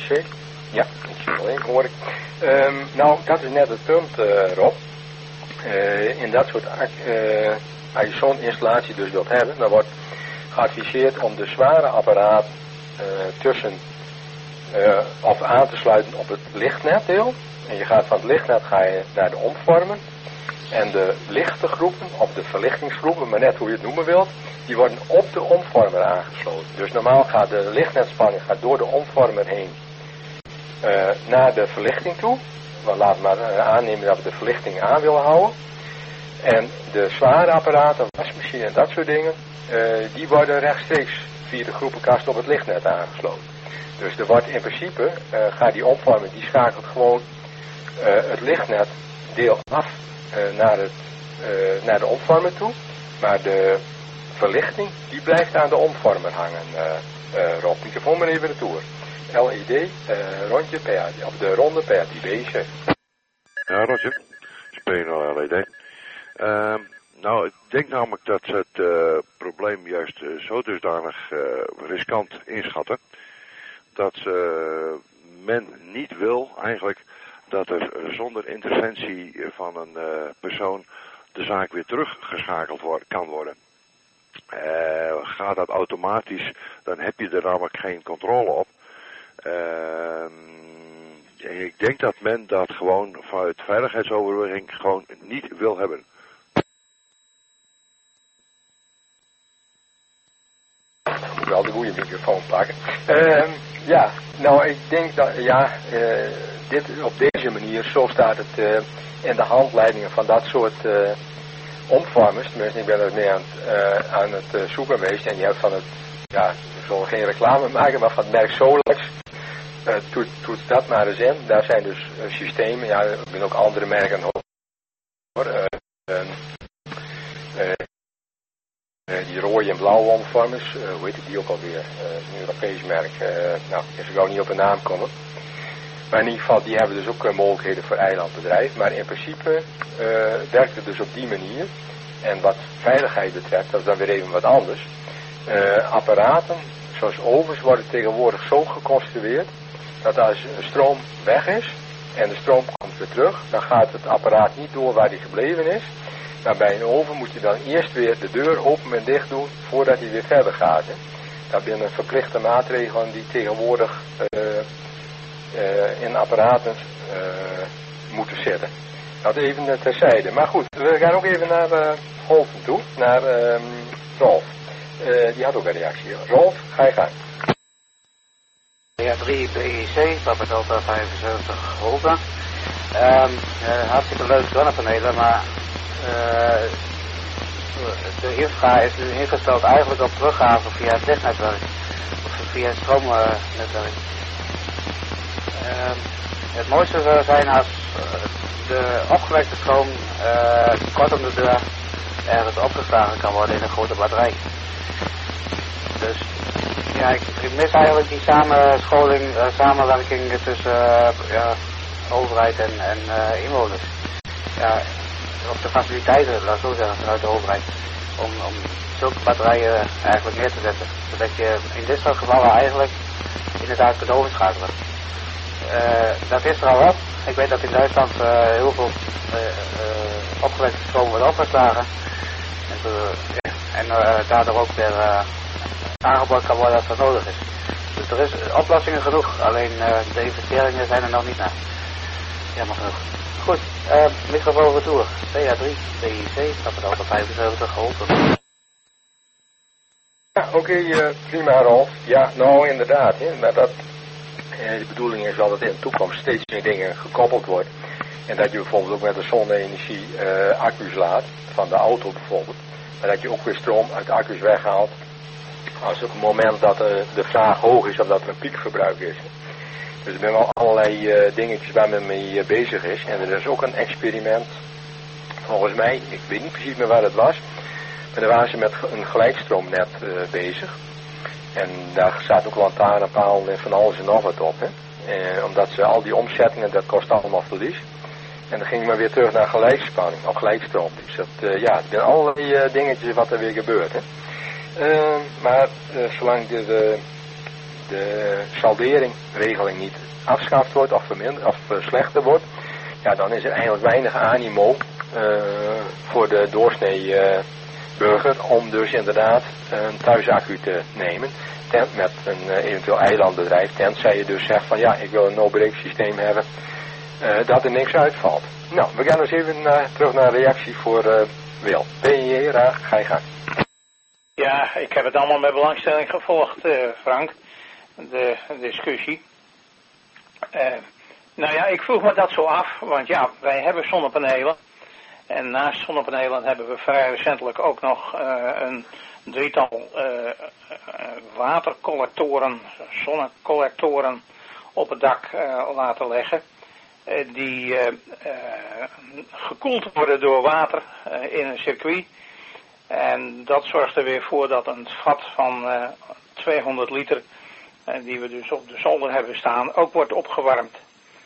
C. Ja, ik zie het alleen, hoor ik. Um, nou, dat is net het punt, uh, Rob. Uh, in dat soort, uh, als je zo'n installatie dus wilt hebben, dan wordt geadviseerd om de zware apparaat uh, tussen, uh, of aan te sluiten op het lichtnetdeel. En je gaat van het lichtnet ga je naar de omvormer. En de lichte groepen, of de verlichtingsgroepen, maar net hoe je het noemen wilt, die worden op de omvormer aangesloten. Dus normaal gaat de lichtnetspanning gaat door de omvormer heen uh, naar de verlichting toe. Want laat maar uh, aannemen dat we de verlichting aan willen houden. En de zware apparaten, wasmachine en dat soort dingen, uh, die worden rechtstreeks via de groepenkast op het lichtnet aangesloten. Dus er wordt in principe, uh, gaat die omvormer, die schakelt gewoon uh, het lichtnet deel af uh, naar, het, uh, naar de omvormer toe. Maar de verlichting, die blijft aan de omvormer hangen, uh, uh, Rob. Microfoon maar even retour. L E D, uh, rondje, P A D, of de ronde P A D B C. Ja, Roger. Speno L E D. Uh, nou, ik denk namelijk dat ze het uh, probleem juist uh, zo dusdanig uh, riskant inschatten, dat uh, men niet wil eigenlijk dat er uh, zonder interventie van een uh, persoon de zaak weer teruggeschakeld wordt, kan worden. Uh, gaat dat automatisch, dan heb je er namelijk geen controle op. Uh, ik denk dat men dat gewoon vanuit veiligheidsoverweging gewoon niet wil hebben. Ik moet wel de goede microfoon pakken. Uh, ja, nou ik denk dat, ja, uh, dit op deze manier, zo staat het uh, in de handleidingen van dat soort uh, omvormers. Tenminste, ik ben er mee aan het, uh, aan het uh, zoeken geweest en je hebt van het, ja, we zullen geen reclame maken, maar van het merk Solex. Uh, toet, toet dat maar eens in. Daar zijn dus uh, systemen, ja, er zijn ook andere merken hoor. Uh, uh, uh, uh, die rode en blauwe omvormers, uh, hoe heet die ook alweer? Uh, een Europees merk. Uh, nou, ik zou gauw niet op een naam komen. Maar in ieder geval, die hebben dus ook uh, mogelijkheden voor eilandbedrijf. Maar in principe uh, werkt het dus op die manier. En wat veiligheid betreft, dat is dan weer even wat anders. Uh, apparaten, zoals ovens, worden tegenwoordig zo geconstrueerd dat als een stroom weg is en de stroom komt weer terug, dan gaat het apparaat niet door waar die gebleven is. Maar bij een oven moet je dan eerst weer de deur open en dicht doen voordat hij weer verder gaat. Hè. Dat zijn een verplichte maatregelen die tegenwoordig uh, uh, in apparaten uh, moeten zitten. Dat even terzijde. Maar goed, we gaan ook even naar uh, Holten toe, naar uh, Rolf. Uh, die had ook een reactie. Rolf, ga je gang. Ja, drie B E C, Papa Delta vijfenzeventig Holten. Um, uh, hartstikke leuk zonnepanelen, maar uh, de infra is nu ingesteld eigenlijk op teruggave via het lichtnetwerk. Of via het stroomnetwerk. Uh, het mooiste zou zijn als de opgewekte stroom uh, kort om de deur ergens opgeslagen kan worden in een grote batterij. Dus ja, ik, ik mis eigenlijk die samenscholing, uh, samenwerking tussen uh, ja, overheid en, en uh, inwoners. Ja, of de faciliteiten, laat ik zo zeggen, vanuit de overheid. Om, om zulke batterijen eigenlijk neer te zetten. Zodat je in dit soort gevallen eigenlijk inderdaad kunt overschakelen. Uh, dat is er al wat. Ik weet dat in Duitsland uh, heel veel uh, uh, opgewekte stroom wordt opgeslagen. En, uh, ja, en uh, daardoor ook weer uh, aangeboord kan worden als dat nodig is. Dus er is oplossingen genoeg, alleen uh, de investeringen zijn er nog niet naar. Jammer genoeg. Goed, uh, microfoon retour. P A drie, B I C, Papa Delta vijfenzeventig, Holten. Ja, oké, okay, uh, prima Rolf. Ja, nou inderdaad, hè, maar dat, uh, de bedoeling is wel dat in de toekomst steeds meer dingen gekoppeld wordt. En dat je bijvoorbeeld ook met de zonne-energie uh, accu's laat, van de auto bijvoorbeeld. Maar dat je ook weer stroom uit de accu's weghaalt. Als op het moment dat uh, de vraag hoog is of dat er een piekverbruik is. Dus er zijn wel allerlei uh, dingetjes waar men mee uh, bezig is. En er is ook een experiment, volgens mij, ik weet niet precies meer waar het was. Maar daar waren ze met een gelijkstroomnet uh, bezig. En daar staat ook lantaarnpalen en van alles en nog wat op. Hè. Uh, omdat ze al die omzettingen, dat kost allemaal verlies. En dan ging ik maar weer terug naar gelijkspanning, of gelijkstroom. Dus dat, uh, ja, er zijn allerlei uh, dingetjes wat er weer gebeurt. Hè. Uh, maar uh, zolang de, de, de salderingregeling niet afschaft wordt of, verminder, of slechter wordt, ja, dan is er eigenlijk weinig animo uh, voor de doorsnee uh, burger om dus inderdaad een thuisaccu te nemen ten, met een uh, eventueel eilandbedrijf, tenzij je dus zegt van ja, ik wil een no-break systeem hebben, uh, dat er niks uitvalt. Nou, we gaan dus even uh, terug naar een reactie voor uh, Wil. P N J, Raag, ga je gang. Ja, ik heb het allemaal met belangstelling gevolgd, uh, Frank, de discussie. Uh, nou ja, ik vroeg me dat zo af, want ja, wij hebben zonnepanelen. En naast zonnepanelen hebben we vrij recentelijk ook nog uh, een drietal uh, uh, watercollectoren, zonnecollectoren op het dak uh, laten leggen. Uh, die uh, uh, gekoeld worden door water uh, in een circuit. En dat zorgt er weer voor dat een vat van uh, tweehonderd liter, uh, die we dus op de zolder hebben staan, ook wordt opgewarmd.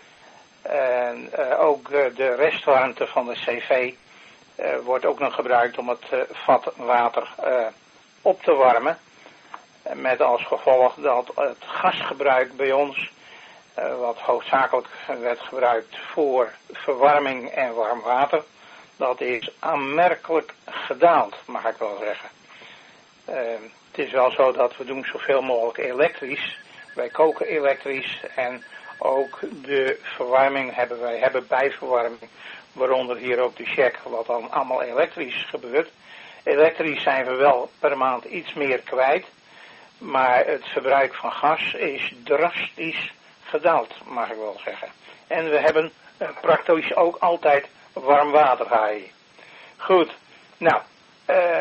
En uh, ook uh, de restwarmte van de C V uh, wordt ook nog gebruikt om het uh, vat water uh, op te warmen. Met als gevolg dat het gasgebruik bij ons, uh, wat hoofdzakelijk werd gebruikt voor verwarming en warm water, dat is aanmerkelijk gedaald, mag ik wel zeggen. Uh, het is wel zo dat we doen zoveel mogelijk elektrisch. Wij koken elektrisch en ook de verwarming hebben wij, hebben bijverwarming, waaronder hier ook de check, wat dan allemaal elektrisch gebeurt. Elektrisch zijn we wel per maand iets meer kwijt, maar het verbruik van gas is drastisch gedaald, mag ik wel zeggen. En we hebben uh, praktisch ook altijd warm water haaien. Goed, nou, uh,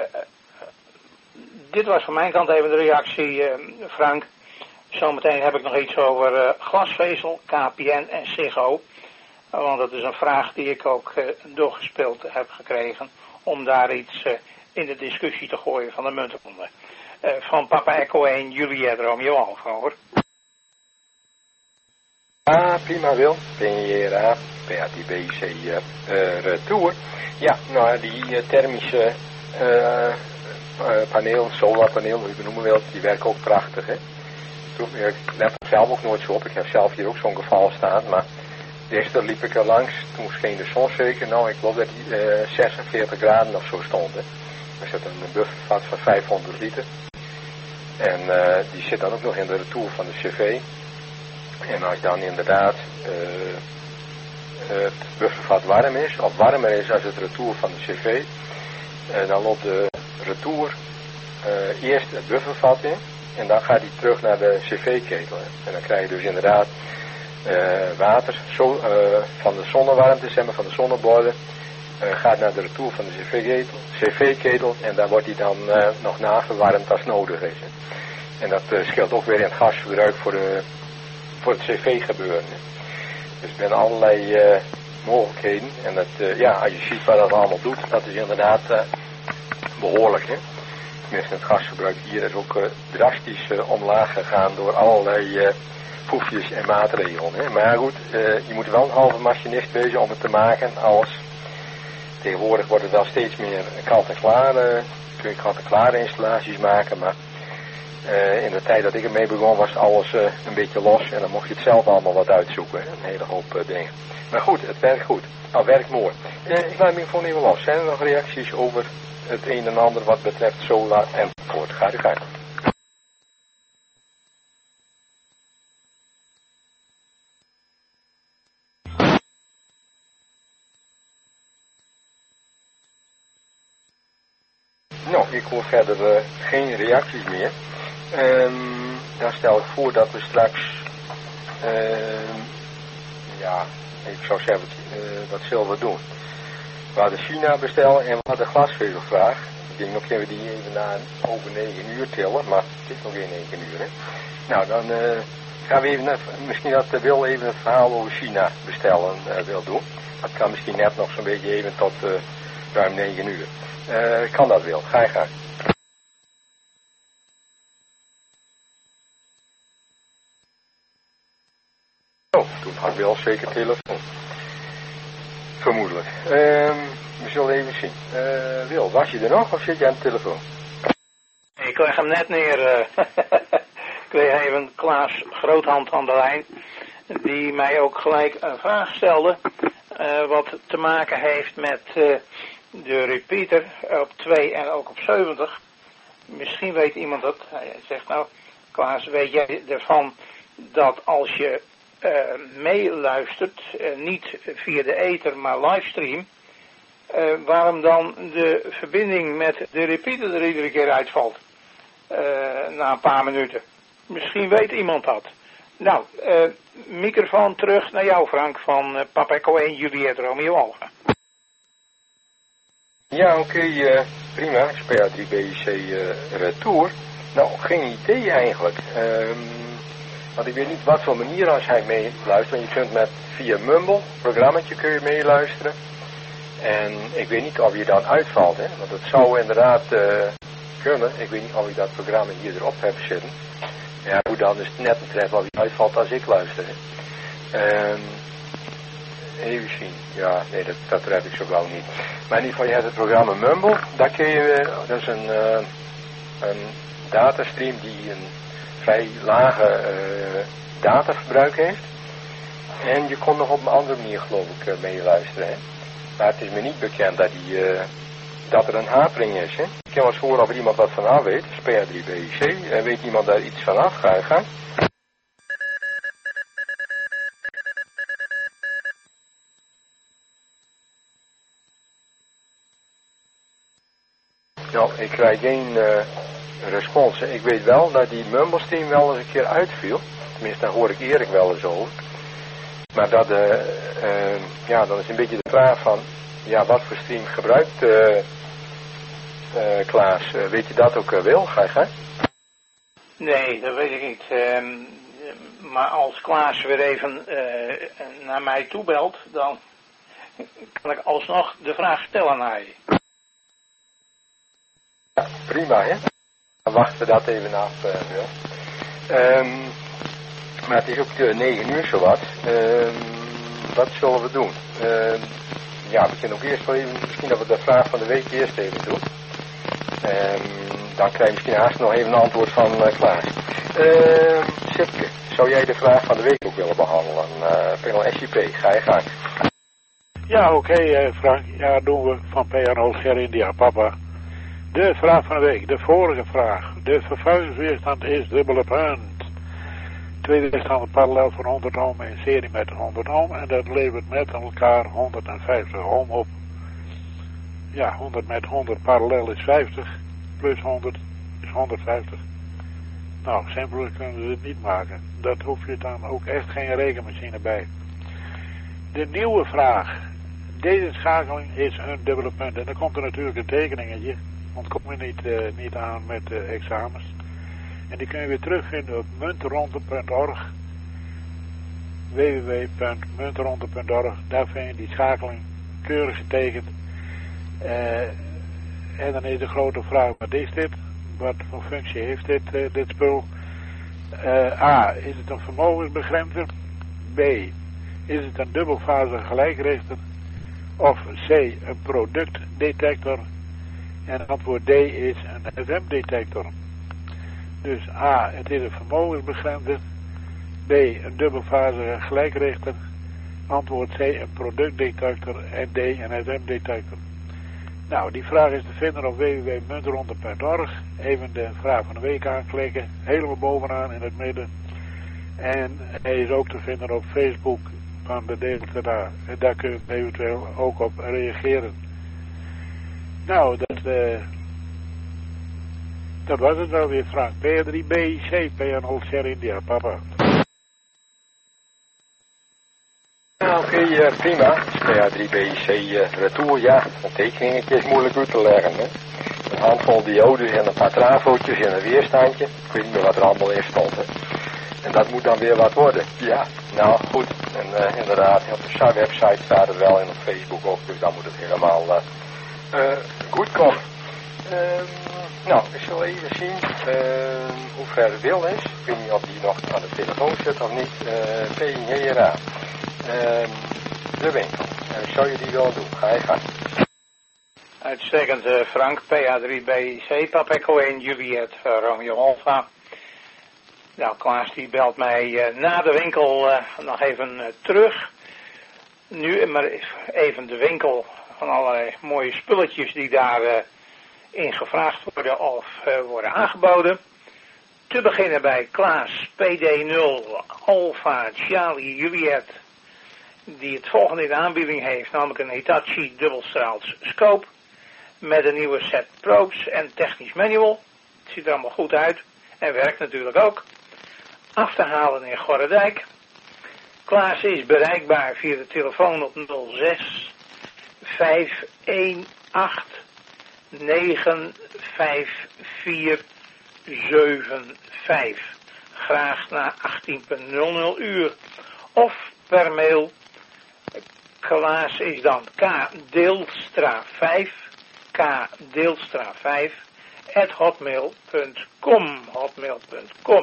dit was van mijn kant even de reactie, uh, Frank. Zometeen heb ik nog iets over uh, glasvezel, K P N en Ziggo. Uh, want dat is een vraag die ik ook uh, doorgespeeld heb gekregen om daar iets uh, in de discussie te gooien van de muntenronde. Uh, van Papa Echo één, Juliet Romeo Alfa, hoor. Ah, prima Wil. P N J R A, P A T B C uh, uh, retour. Ja, nou die uh, thermische uh, uh, paneel, solarpaneel, hoe je het noemen wilt, die werken ook prachtig, hè. Ik let er zelf ook nooit zo op. Ik heb zelf hier ook zo'n geval staan, maar gisteren liep ik er langs, toen scheen de zon zeker. Nou, ik geloof dat die uh, zesenveertig graden of zo stond. Hè. Er zit een buffervat van vijfhonderd liter. En uh, die zit dan ook nog in de retour van de cv. En als dan inderdaad uh, het buffervat warm is, of warmer is als het retour van de cv, uh, dan loopt de retour uh, eerst het buffervat in. En dan gaat hij terug naar de cv-ketel. En dan krijg je dus inderdaad uh, water zo, uh, van de zonnewarmte, zeg maar, van de zonneborden. Uh, gaat naar de retour van de cv-ketel, cv-ketel en daar wordt hij dan uh, nog naverwarmd als nodig is. En dat uh, scheelt ook weer in het gasverbruik voor, de, voor het cv-gebeuren. Dus er zijn allerlei uh, mogelijkheden. En dat, uh, ja, als je ziet wat dat allemaal doet, dat is inderdaad uh, behoorlijk, hè. Tenminste, het gasverbruik hier is ook uh, drastisch uh, omlaag gegaan door allerlei uh, proefjes en maatregelen. Hè. Maar goed, uh, je moet wel een halve machinist wezen om het te maken. Als tegenwoordig wordt het wel steeds meer kant-en-klaar. Uh, kun je kant-en-klare installaties maken. Maar uh, in de tijd dat ik ermee begon was alles uh, een beetje los. En dan mocht je het zelf allemaal wat uitzoeken. Hè. Een hele hoop uh, dingen. Maar goed, het werkt goed. Nou, werkt mooi. Uh, ik laat me gewoon even los. Zijn er nog reacties over het een en ander wat betreft solar enzovoort? Ga u gang. Nou, ik hoor verder uh, geen reacties meer. Um, dan stel ik voor dat we straks, uh, ja, ik zou zeggen, uh, wat zullen we doen? We hadden China bestellen en we hadden glasvezelvraag. Ik denk nog even die even na over negen uur tillen, maar het is nog geen negen uur, hè. Nou, dan uh, gaan we even, misschien dat de Wil even het verhaal over China bestellen uh, wil doen. Dat kan misschien net nog zo'n beetje even tot uh, ruim negen uur. Uh, kan dat Wil? Ga je gang. Oh, toen had Wil zeker telefoon. Vermoedelijk. Um, we zullen even zien. Uh, Wil, was je er nog of zit je aan de telefoon? Ik leg hem net neer. Uh, kreeg even Klaas Groothand aan de lijn, die mij ook gelijk een vraag stelde, uh, wat te maken heeft met uh, de repeater op twee en ook op zeventig. Misschien weet iemand dat. Hij zegt nou, Klaas, weet jij ervan dat als je uh, meeluistert, uh, niet via de ether, maar livestream, uh, waarom dan de verbinding met de repeater er iedere keer uitvalt? Uh, na een paar minuten. Misschien weet iemand dat. Nou, uh, microfoon terug naar jou, Frank, van uh, Papa Echo één, Juliet Romeo Alfa. Ja, oké, okay, uh, prima. Ik speel drie B C uh, Retour. Nou, geen idee eigenlijk. Um, want ik weet niet wat voor manier als hij meeluistert. Want je kunt met via Mumble, programmaatje kun je meeluisteren. En ik weet niet of je dan uitvalt, hè. Want dat zou inderdaad uh, kunnen. Ik weet niet of ik dat programma hier erop heb zitten. Ja, hoe dan is het net betreft of je uitvalt als ik luister, hè. Um, Even zien. Ja, nee, dat, dat red ik zo gauw niet. Maar in ieder geval, je hebt het programma Mumble. Daar kun je, dat is een, uh, een datastream die een vrij lage uh, dataverbruik heeft. En je kon nog op een andere manier, geloof ik, uh, meeluisteren. Hè? Maar het is me niet bekend dat, die, uh, dat er een hapering is. Hè? Ik kan wel eens horen of er iemand wat vanaf weet. S P A drie B I C. En weet iemand daar iets vanaf? Ga je gaan. Nou, ik krijg geen uh, respons. Ik weet wel dat die Mumble stream wel eens een keer uitviel. Tenminste, daar hoor ik Erik wel eens over. Maar dat, uh, uh, ja, dan is een beetje de vraag van, ja, wat voor stream gebruikt uh, uh, Klaas? Uh, weet je dat ook uh, wel? Ga je gaan? Nee, dat weet ik niet. Um, maar als Klaas weer even uh, naar mij toe belt, dan kan ik alsnog de vraag stellen naar je. Ja, prima, hè? Dan wachten we dat even af, uh, Wil. Um, maar het is ook uh, negen uur zowat. Um, wat zullen we doen? Um, ja, we kunnen ook eerst wel even, misschien dat we de vraag van de week eerst even doen. Um, dan krijg je misschien haast nog even een antwoord van uh, Klaas. Um, Sipke, zou jij de vraag van de week ook willen behandelen? Uh, panel S J P, ga je gang. Ja, oké, okay, uh, Frank. Ja, doen we van P N O Sierra India, papa. De vraag van de week, de vorige vraag. De vervuilingsweerstand is dubbele punt. Tweede weerstand parallel voor honderd ohm in serie met honderd ohm. En dat levert met elkaar honderdvijftig ohm op. Ja, honderd met honderd parallel is vijftig. Plus honderd is honderdvijftig. Nou, simpeler kunnen ze het niet maken. Dat hoef je dan ook echt geen rekenmachine bij. De nieuwe vraag. Deze schakeling is een dubbele punt. En dan komt er natuurlijk een tekeningetje. Want kom je niet, uh, niet aan met uh, examens. En die kun je weer terugvinden op muntronde punt org. w w w punt muntronde punt org. Daar vind je die schakeling keurig getekend. Uh, en dan is de grote vraag, wat is dit? Wat voor functie heeft dit, uh, dit spul? Uh, A, is het een vermogensbegrenzer? B, is het een dubbelfase gelijkrichter? Of C, een productdetector? En antwoord D is een F M-detector. Dus A, het is een vermogensbegrenzer. B, een dubbelfase gelijkrichter. Antwoord C, een productdetector. En D, een F M-detector. Nou, die vraag is te vinden op w w w punt muntronde punt org. Even de vraag van de week aanklikken. Helemaal bovenaan in het midden. En hij is ook te vinden op Facebook van de Delta daar. En daar kun je eventueel ook op reageren. Nou, dat, uh, dat was het wel weer, Frank. P drie B I C, P N O Sierra India, papa. Ja, oké, okay, uh, prima. P drie B I C uh, Retour, ja, een tekeningetje is moeilijk uit te leggen, hè. Een handvol diodes en een paar trafootjes en een weerstandje. Ik weet niet meer wat er allemaal in stond, hè. En dat moet dan weer wat worden. Ja, nou goed. En uh, inderdaad, op de website staat het wel en op Facebook ook, dus dan moet het helemaal uh, uh, goed komen. Uh, nou, ik zal even zien uh, hoe ver Wil is. Ik weet niet of die nog aan de telefoon zit of niet. Uh, P J R A. Uh, de winkel. Uh, zou je die wel doen? Ga je gang. Uitstekend, uh, Frank. P A drie B I C, Papa Echo één, Juliet, uh, Romeo Alfa. Nou, Klaas die belt mij uh, na de winkel uh, nog even uh, terug. Nu maar even de winkel van allerlei mooie spulletjes die daar uh, in gevraagd worden of uh, worden aangeboden. Te beginnen bij Klaas P D nul Alpha Charlie Juliet, die het volgende in de aanbieding heeft, namelijk een Hitachi dubbelstraals scope met een nieuwe set probes en technisch manual. Het ziet er allemaal goed uit en werkt natuurlijk ook. Af te halen in Gorredijk. Klaas is bereikbaar via de telefoon op nul zes vijf een acht negen vijf vier zeven vijf. Graag na achttien nul nul uur. Of per mail. Klaas is dan K Deelstra vijf. K Deelstra vijf. at hotmail punt com. hotmail punt com.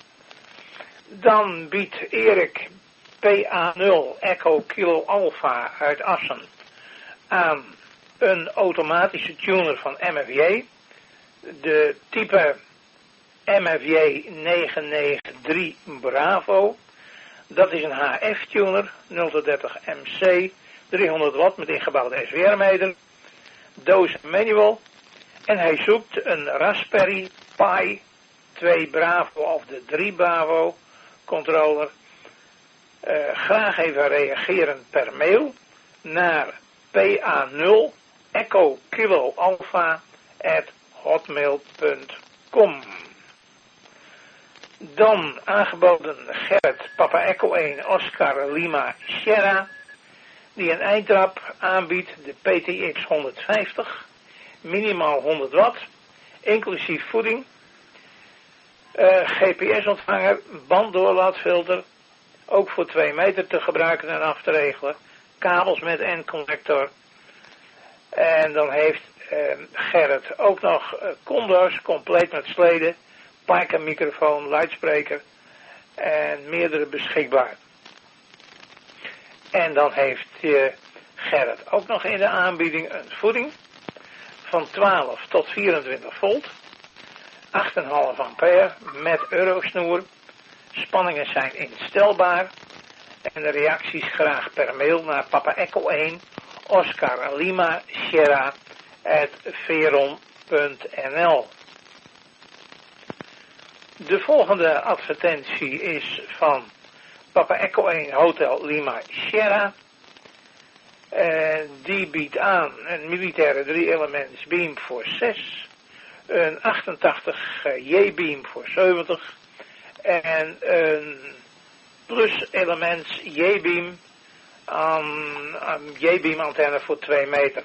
Dan biedt Erik P A nul Echo Kilo Alpha uit Assen aan een automatische tuner van M F J. De type M F J negen negen drie Bravo. Dat is een H F tuner, nul tot dertig M C, driehonderd watt met ingebouwde S W R-meter, doos manual. En hij zoekt een Raspberry Pi twee Bravo of de drie Bravo controller. Uh, graag even reageren per mail naar P A nul Echo Kilo Alpha at hotmail punt com. Dan aangeboden Gerrit Papa Echo één Oscar Lima Sierra, die een eindtrap aanbiedt, de P T X honderdvijftig, minimaal honderd watt, inclusief voeding, uh, G P S-ontvanger, banddoorlaatfilter, ook voor twee meter te gebruiken en af te regelen, kabels met N-connector. En dan heeft uh, Gerrit ook nog uh, condo's, compleet met sleden, Pica microfoon, luidspreker en meerdere beschikbaar. En dan heeft uh, Gerrit ook nog in de aanbieding een voeding van twaalf tot vierentwintig volt, acht komma vijf ampère met eurosnoer. Spanningen zijn instelbaar en de reacties graag per mail naar Papa Echo één Oscar Lima Sierra at veron punt n l. De volgende advertentie is van Papa Echo één Hotel Lima Sierra. Uh, die biedt aan een militaire drie elements beam voor zes, een achtentachtig J-beam voor zeventig en een plus elements J-beam J-beam antenne voor twee meter.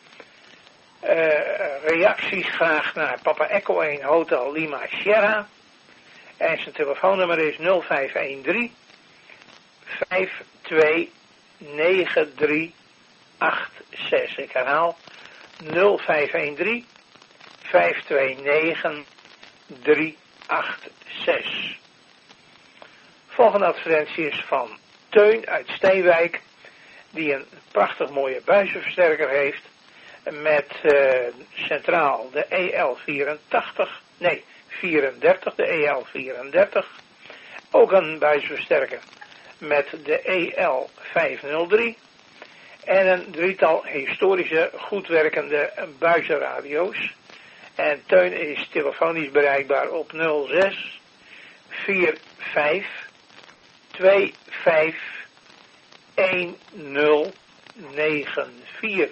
Uh, reacties graag naar Papa Echo één Hotel Lima Sierra. En zijn telefoonnummer is nul vijf een drie vijf twee negen drie acht zes. Ik herhaal nul vijf een drie vijf twee negen drie acht zes. Volgende advertentie is van Teun uit Steenwijk, die een prachtig mooie buizenversterker heeft met uh, centraal de E L vierentachtig, nee vierendertig, de E L vierendertig. Ook een buizenversterker met de E L vijfhonderddrie en een drietal historische goed werkende buizenradio's. En Teun is telefonisch bereikbaar op nul zes vier vijf twee vijf een nul negen vier.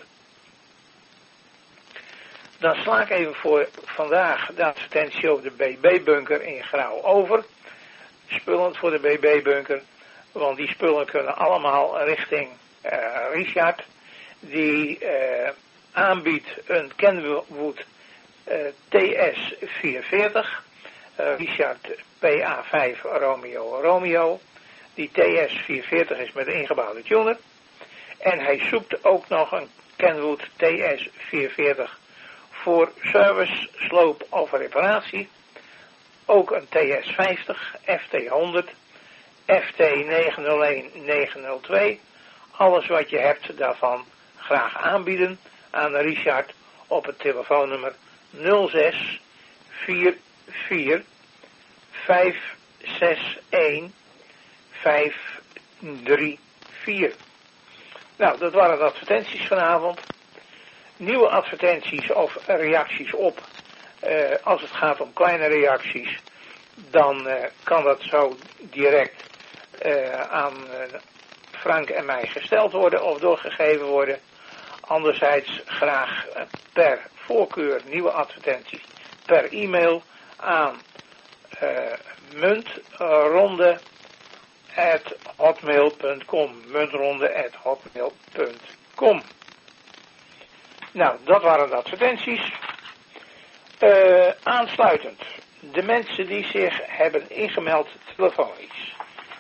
Dan sla ik even voor vandaag de advertentie over de B B-bunker in Grauw over. Spullen voor de B B-bunker, want die spullen kunnen allemaal richting uh, Richard, die uh, aanbiedt een Kenwood uh, T S vierhonderdveertig, uh, Richard P A vijf Romeo Romeo. Die T S vierhonderdveertig is met ingebouwde tuner. En hij zoekt ook nog een Kenwood T S vierhonderdveertig voor service, sloop of reparatie. Ook een T S vijftig, F T honderd, F T negen nul een negen nul twee. Alles wat je hebt daarvan graag aanbieden aan Richard op het telefoonnummer nul zes vier vier vijf zes een vijf drie vier. Nou, dat waren de advertenties vanavond. Nieuwe advertenties of reacties op. Uh, als het gaat om kleine reacties, dan uh, kan dat zo direct uh, aan uh, Frank en mij gesteld worden of doorgegeven worden. Anderzijds graag uh, per voorkeur nieuwe advertenties per e-mail aan uh, muntronde at hotmail punt com. muntronde at hotmail punt com. Nou, dat waren de advertenties. Uh, aansluitend, de mensen die zich hebben ingemeld telefonisch.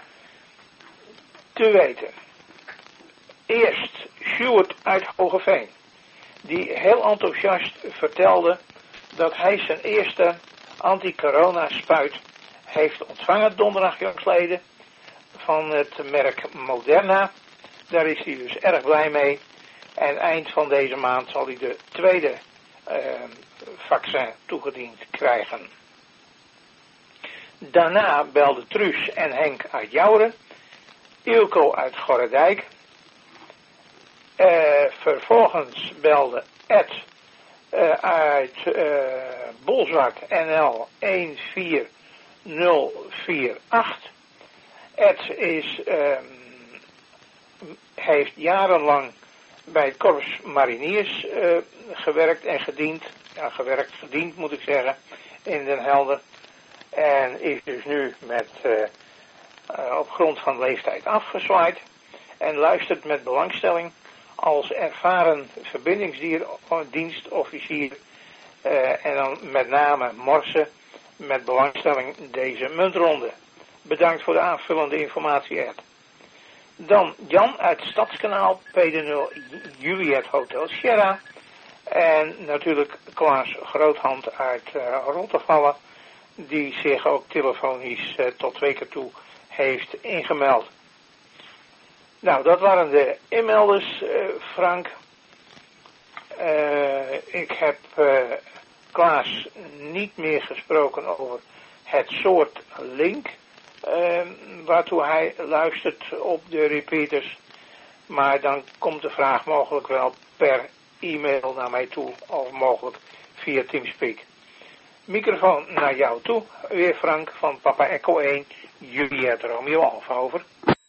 Te weten. Eerst Sjoerd uit Hogeveen, die heel enthousiast vertelde dat hij zijn eerste anti-corona spuit heeft ontvangen donderdag jongstleden van het merk Moderna. Daar is hij dus erg blij mee. En eind van deze maand zal hij de tweede uh, vaccin toegediend krijgen. Daarna belden Truus en Henk uit Jouren, Ilko uit Gorredijk. Uh, vervolgens belde Ed uh, uit uh, Bolzwak N L een vier nul vier acht. Ed is, uh, heeft jarenlang bij het Korps Mariniers uh, gewerkt en gediend. Ja, gewerkt, gediend moet ik zeggen, in Den Helder. En is dus nu met, uh, uh, op grond van leeftijd afgezwaaid. En luistert met belangstelling als ervaren verbindingsdienstofficier. Uh, en dan met name morsen met belangstelling deze muntronde. Bedankt voor de aanvullende informatie, Ed. Dan Jan uit Stadskanaal, P D nul Juliet Hotel Sierra. En natuurlijk Klaas Groothand uit uh, Rottevallen, die zich ook telefonisch uh, tot twee keer toe heeft ingemeld. Nou, dat waren de inmelders, uh, Frank. Uh, ik heb uh, Klaas niet meer gesproken over het soort link Uh, waartoe hij luistert op de repeaters. Maar dan komt de vraag mogelijk wel per e-mail naar mij toe of mogelijk via Teamspeak. Microfoon naar jou toe. Weer Frank van Papa Echo één, Juliet Romeo Alfa, over.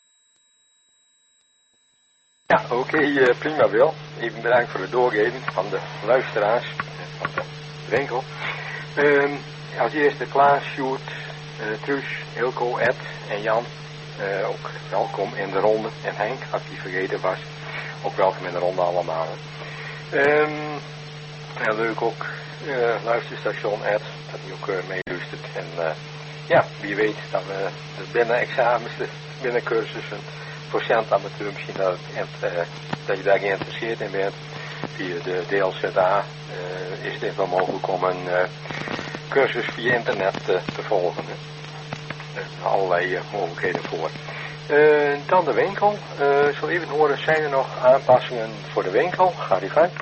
Ja, oké, okay, uh, prima Wil. Even bedankt voor het doorgeven van de luisteraars van de winkel. Uh, als eerste Klaas, Sjoerd, Uh, Truus, Hilco, Ed en Jan, uh, ook welkom in de ronde. En Henk, als die vergeten was, ook welkom in de ronde allemaal. Um, ja, leuk ook, uh, luisterstation Ed, dat hij ook uh, meeluistert. En uh, ja, wie weet dat we de binnen examens, de binnen cursussen, procent amateur misschien dat, het, uh, dat je daar geïnteresseerd in bent. Via de D L Z A uh, is het even mogelijk om een uh, cursus via internet uh, te volgen. Hè. Er zijn allerlei uh, mogelijkheden voor. Uh, dan de winkel. Uh, ik zal even horen, zijn er nog aanpassingen voor de winkel? Gaat die gang.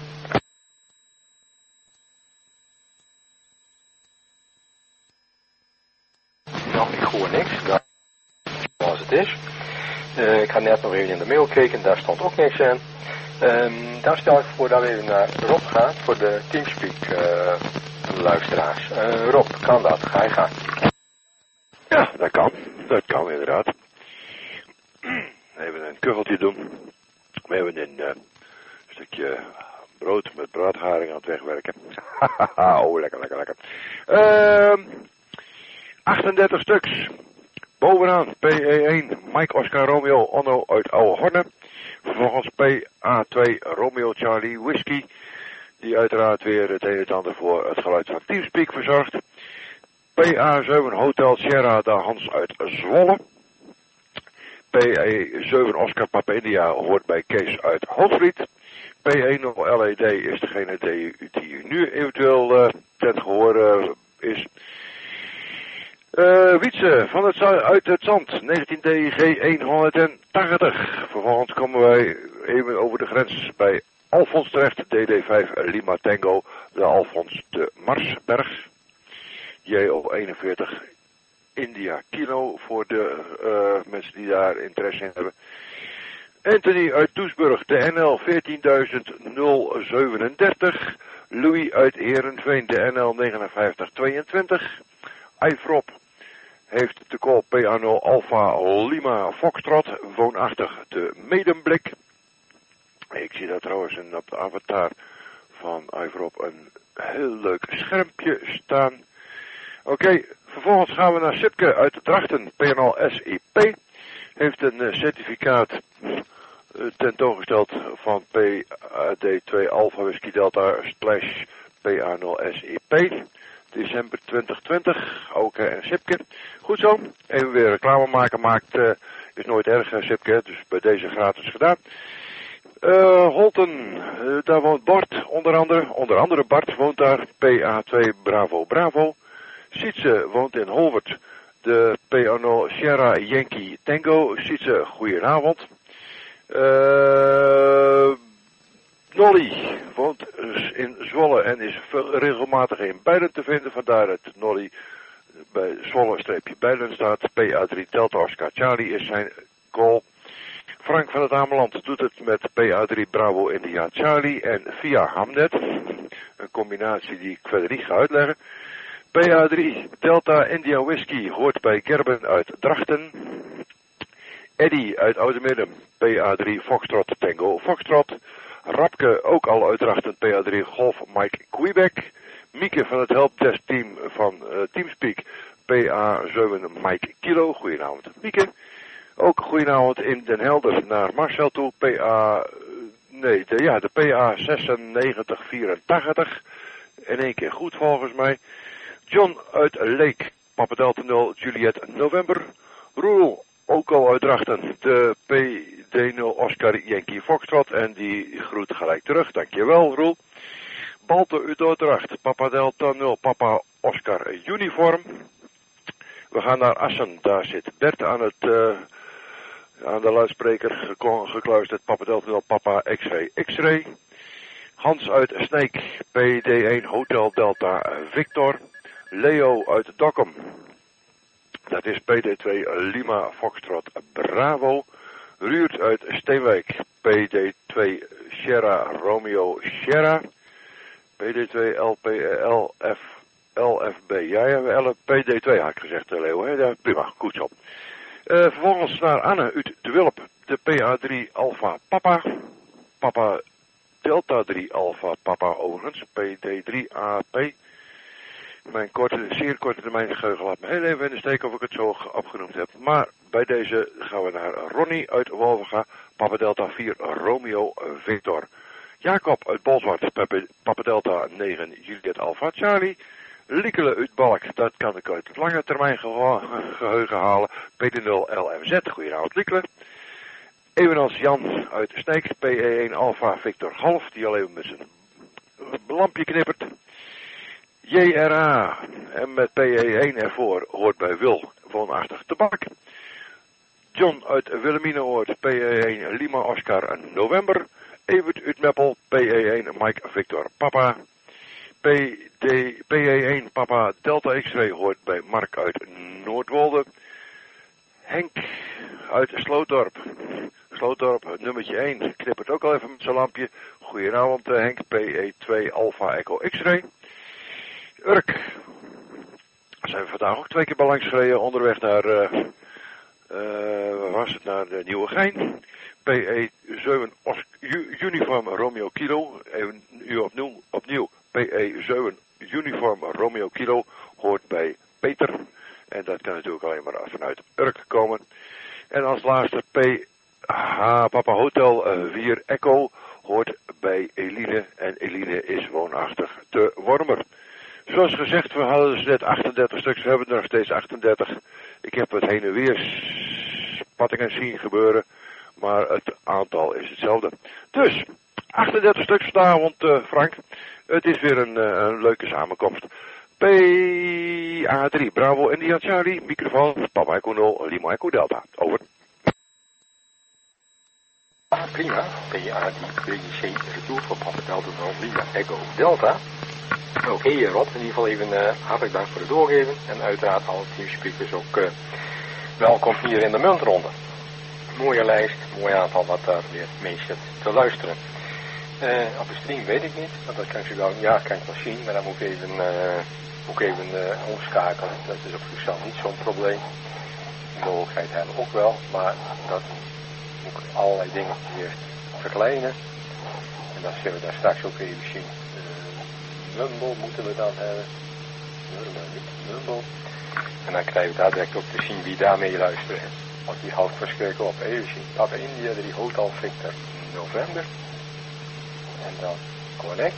Nou, ik hoor niks. Dat zoals het is. Uh, ik ga net nog even in de mail kijken, daar stond ook niks in. Um, dan stel ik voor dat we even naar Rob gaan voor de Teamspeak uh, luisteraars. Uh, Rob, kan dat? Ga je gaan. Ja, dat kan. Dat kan inderdaad. Even een kuggeltje doen. We hebben een uh, stukje brood met braadharing aan het wegwerken. Oh, lekker, lekker, lekker. Uh, achtendertig stuks. Bovenaan P E één, Mike Oscar Romeo Onno uit Oude Horne. Vervolgens P A twee Romeo Charlie Whisky, die uiteraard weer het een en het ander voor het geluid van Teamspeak verzorgt. P A zeven Hotel Sierra de Hans uit Zwolle. P E zeven Oscar Papa India hoort bij Kees uit Hoofdvliet. P E nul L E D is degene die, die nu eventueel uh, ten gehoor uh, is. Uh, Wietse van het, uit het Zand, negentien D G honderdtachtig. Vervolgens komen wij even over de grens bij Alfons terecht, D D vijf Lima Tango, de Alfons de Marsberg. J O eenenveertig India Kilo voor de uh, mensen die daar interesse in hebben. Anthony uit Doesburg, de N L veertienduizend zevenendertig. Louis uit Heerenveen, de N L negenenvijftig tweeëntwintig. Eifrop heeft de call P A nul Alpha Lima Foxtrot, woonachtig de Medemblik. Ik zie daar trouwens een, op de avatar van Eifrop een heel leuk schermpje staan. Oké, okay, vervolgens gaan we naar Sipke uit Drachten, P N L S I P. Heeft een uh, certificaat uh, tentoongesteld van P A D twee Alpha Whisky Delta slash P A nul S I P. December twintig twintig, ook uh, en Sipke. Goed zo, even weer reclame maken, maakt, uh, is nooit erg uh, Sipke, dus bij deze gratis gedaan. Uh, Holten, uh, daar woont Bart, onder andere, onder andere Bart woont daar, P A twee Bravo Bravo. Sietse woont in Holwert, de P A nul Sierra Yankee Tango. Sietse, goedenavond. Uh, Nolly woont in Zwolle en is regelmatig in Bijlen te vinden, vandaar dat Nolly bij Zwolle-Bijlen staat. P A drie Delta Oscar Charlie is zijn call. Frank van het Ameland doet het met P A drie Bravo India Charlie en via Hamnet. Een combinatie die ik verder niet ga uitleggen. P A drie Delta India Whisky hoort bij Gerben uit Drachten. Eddy uit Oudemidden, P A drie Foxtrot Tango Foxtrot. Rapke ook al uit Drachten, P A drie Golf Mike Quebec. Mieke van het helpdesk team van uh, Teamspeak, P A zeven Mike Kilo. Goedenavond Mieke. Ook goedenavond in Den Helder naar Marcel toe, P A, nee, de, ja, de P A zesennegentig vierentachtig. In één keer goed volgens mij. John uit Leek, Papa Delta nul, Juliet November. Roel, ook al uit Drachten, de P D nul Oscar Yankee Foxtrot. En die groet gelijk terug, dankjewel Roel. Balte uit Dordrecht, Papa Delta nul, Papa Oscar Uniform. We gaan naar Assen, daar zit Bert aan het... Uh, aan de luidspreker gekluisterd, Papa Delta nul, Papa X-ray X-ray. Hans uit Sneek, P D één Hotel Delta Victor. Leo uit Dokkum, dat is P D twee Lima Foxtrot Bravo. Ruurt uit Steenwijk, P D twee Sierra Romeo Sierra. P D twee L P L F L F B, ja, ja, P D twee had ik gezegd, Leo, hè? Ja, prima, goed zo. Uh, vervolgens naar Anne uit de Wilp, de P A drie Alpha Papa, Papa Delta drie Alpha Papa overigens, P D drie A P. Mijn korte, zeer korte termijn geheugen laat me heel even in de steek of ik het zo opgenoemd heb. Maar bij deze gaan we naar Ronnie uit Wolvenga, Papa Delta vier Romeo Victor. Jacob uit Bolzwart, Papa Delta negen Juliet Alpha Charlie. Liekele uit Balk, dat kan ik uit het lange termijn ge geheugen halen. P D nul L M Z, goedenavond Liekele. Evenals Jan uit Sneek, P E één Alpha Victor Half, die al even met zijn lampje knippert. J R A, en met P E één ervoor, hoort bij Wil, woonachtig Tabak. John uit Wilhelminaoord, P E één Lima Oscar November. Evert uit Meppel, P E één Mike Victor Papa. P D, P E één Papa Delta X-ray hoort bij Mark uit Noordwolde. Henk uit Slootdorp. Slootdorp, nummertje één, knippert ook al even met zijn lampje. Goedenavond Henk, P E twee Alpha Echo X-ray. Urk. Daar zijn we vandaag ook twee keer bij langs gereden, onderweg naar, uh, uh, waar was het, naar de Nieuwegein. P E zeven Uniform Romeo Kilo, even nu opnieuw, opnieuw. P E zeven Uniform Romeo Kilo hoort bij Peter. En dat kan natuurlijk alleen maar vanuit Urk komen. En als laatste P H Papa Hotel uh, vier Echo hoort bij Eline. En Eline is woonachtig te Wormer. Zoals gezegd, we hadden dus net achtendertig stuks, we hebben er nog steeds achtendertig. Ik heb het heen en weer spattingen zien gebeuren, maar het aantal is hetzelfde. Dus, achtendertig stuks vanavond, uh, Frank. Het is weer een, uh, een leuke samenkomst. P A drie, Bravo India Charlie, microfoon, Papa Echo nul, Lima Echo Delta. Over. Ah, prima, P A drie, B C, retour van Papa Delta nul, Lima Echo Delta. Oké, okay, Rob, in ieder geval even uh, hartelijk dank voor het doorgeven. En uiteraard alle teamspeakers ook uh, welkom hier in de muntronde. Mooie lijst, mooi aantal wat daar weer mee zit te luisteren. Uh, op de stream weet ik niet, want dat kan ik wel, ja, kan ik wel zien, maar dan moet ik even, uh, moet ik even uh, omschakelen. Dat is op zichzelf niet zo'n probleem. De mogelijkheid hebben we ook wel, maar dat moet ik allerlei dingen eerst verkleinen. En dat zullen we daar straks ook even zien. Mumble moeten we dan hebben. Mumble, niet Mumble. En dan krijgen we daar direct ook te zien wie daarmee luistert. Want die houdt verschrikkelijk op. Even zien. Papa India, die Hotel Victor november. En dan Connect.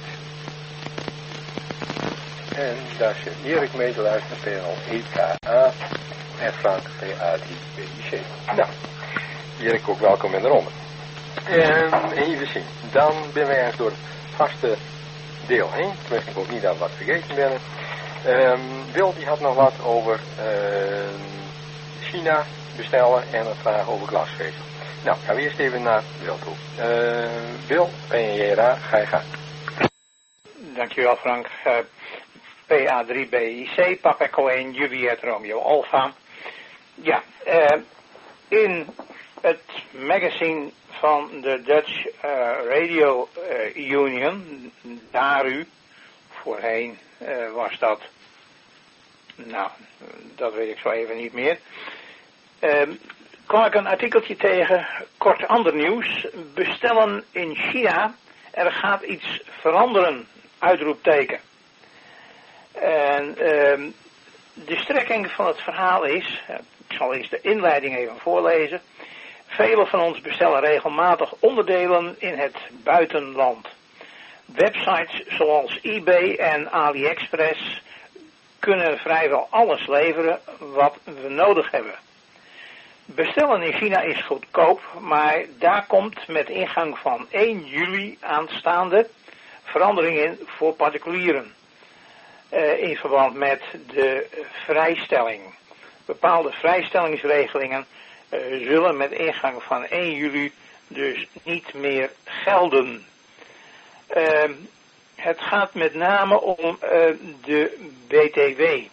En daar zit Erik mee te luisteren. P L E K A. En Frank P A drie B I C. Nou, Erik ook welkom in de ronde. En even zien. Dan ben wij ergens door het vaste deel heen. Tenminste, ik hoop niet dat we wat vergeten ben. Um, Wil die had nog wat over uh, China bestellen en een vraag over glasvezel. Nou, gaan we eerst even naar Wil toe. Uh, Wil, P N J R A, ga je gang. Dankjewel Frank. Uh, P A drie B I C, Papa Echo één, Juliet Romeo Alpha. Ja, uh, in het magazine van de Dutch uh, Radio uh, Union, D A R U, voorheen uh, was dat, nou, dat weet ik zo even niet meer, uh, kwam ik een artikeltje tegen, kort ander nieuws, bestellen in China, er gaat iets veranderen, uitroepteken. En uh, de strekking van het verhaal is, uh, ik zal eerst de inleiding even voorlezen. Velen van ons bestellen regelmatig onderdelen in het buitenland. Websites zoals eBay en AliExpress kunnen vrijwel alles leveren wat we nodig hebben. Bestellen in China is goedkoop, maar daar komt met ingang van één juli aanstaande verandering in voor particulieren. Uh, in verband met de vrijstelling. Bepaalde vrijstellingsregelingen uh, zullen met ingang van één juli dus niet meer gelden. Uh, het gaat met name om uh, de B T W.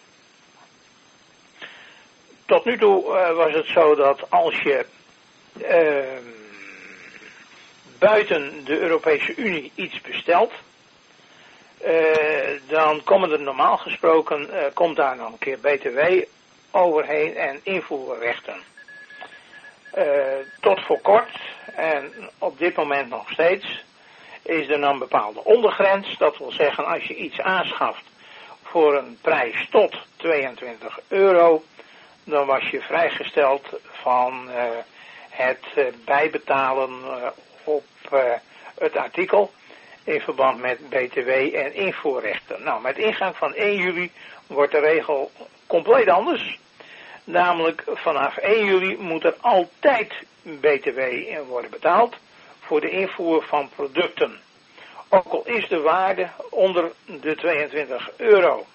Tot nu toe uh, was het zo dat als je uh, buiten de Europese Unie iets bestelt, Uh, dan komen er normaal gesproken, uh, komt daar nog een keer B T W overheen en invoerrechten. Uh, tot voor kort, en op dit moment nog steeds, is er een bepaalde ondergrens. Dat wil zeggen, als je iets aanschaft voor een prijs tot tweeëntwintig euro, dan was je vrijgesteld van uh, het uh, bijbetalen uh, op uh, het artikel in verband met B T W en invoerrechten. Nou, met ingang van één juli wordt de regel compleet anders. Namelijk vanaf één juli moet er altijd B T W worden betaald voor de invoer van producten. Ook al is de waarde onder de tweeëntwintig euro.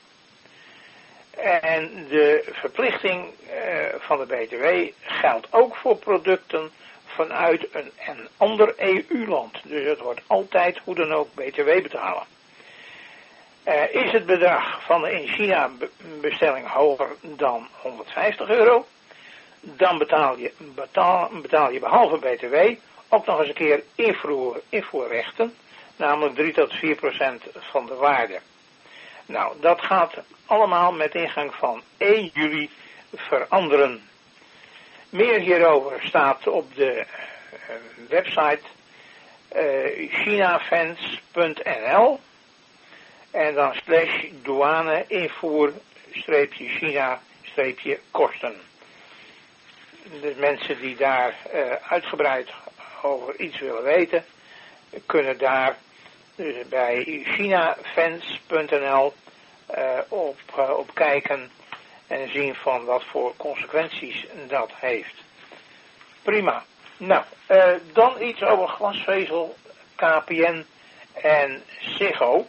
En de verplichting uh, van de B T W geldt ook voor producten vanuit een, een ander E U-land. Dus het wordt altijd hoe dan ook B T W betalen. Uh, is het bedrag van de in China bestelling hoger dan honderdvijftig euro, dan betaal je, betaal, betaal je behalve B T W ook nog eens een keer invoer, invoerrechten, namelijk drie tot vier procent van de waarde. Nou, dat gaat allemaal met ingang van één juli veranderen. Meer hierover staat op de uh, website uh, chinafans punt n l en dan slash douane invoer streepje China streepje kosten. Dus mensen die daar uh, uitgebreid over iets willen weten, kunnen daar dus bij chinafans punt n l uh, op, uh, op kijken en zien van wat voor consequenties dat heeft. Prima. Nou, uh, dan iets over glasvezel, K P N en Ziggo.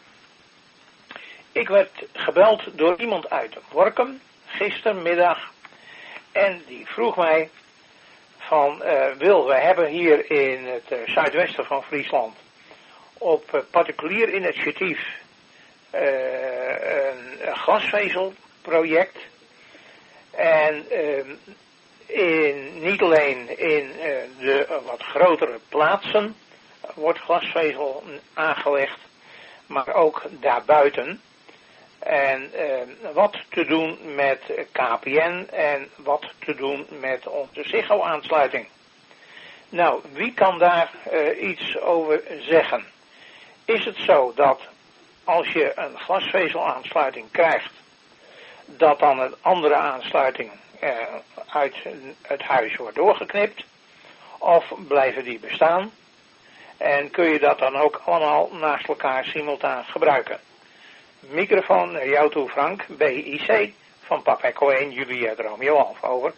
Ik werd gebeld door iemand uit Workum gistermiddag en die vroeg mij van uh, Wil, we hebben hier in het uh, zuidwesten van Friesland op uh, particulier initiatief uh, een glasvezelproject. En uh, in, niet alleen in uh, de uh, wat grotere plaatsen wordt glasvezel aangelegd, maar ook daarbuiten. En uh, wat te doen met K P N en wat te doen met onze Ziggo-aansluiting. Nou, wie kan daar uh, iets over zeggen? Is het zo dat als je een glasvezelaansluiting krijgt, dat dan een andere aansluiting uh, uit het huis wordt doorgeknipt? Of blijven die bestaan? En kun je dat dan ook allemaal naast elkaar simultaan gebruiken? Microfoon naar jou toe, Frank, B I C van Papa Echo één, Juliet Romeo Alfa, over.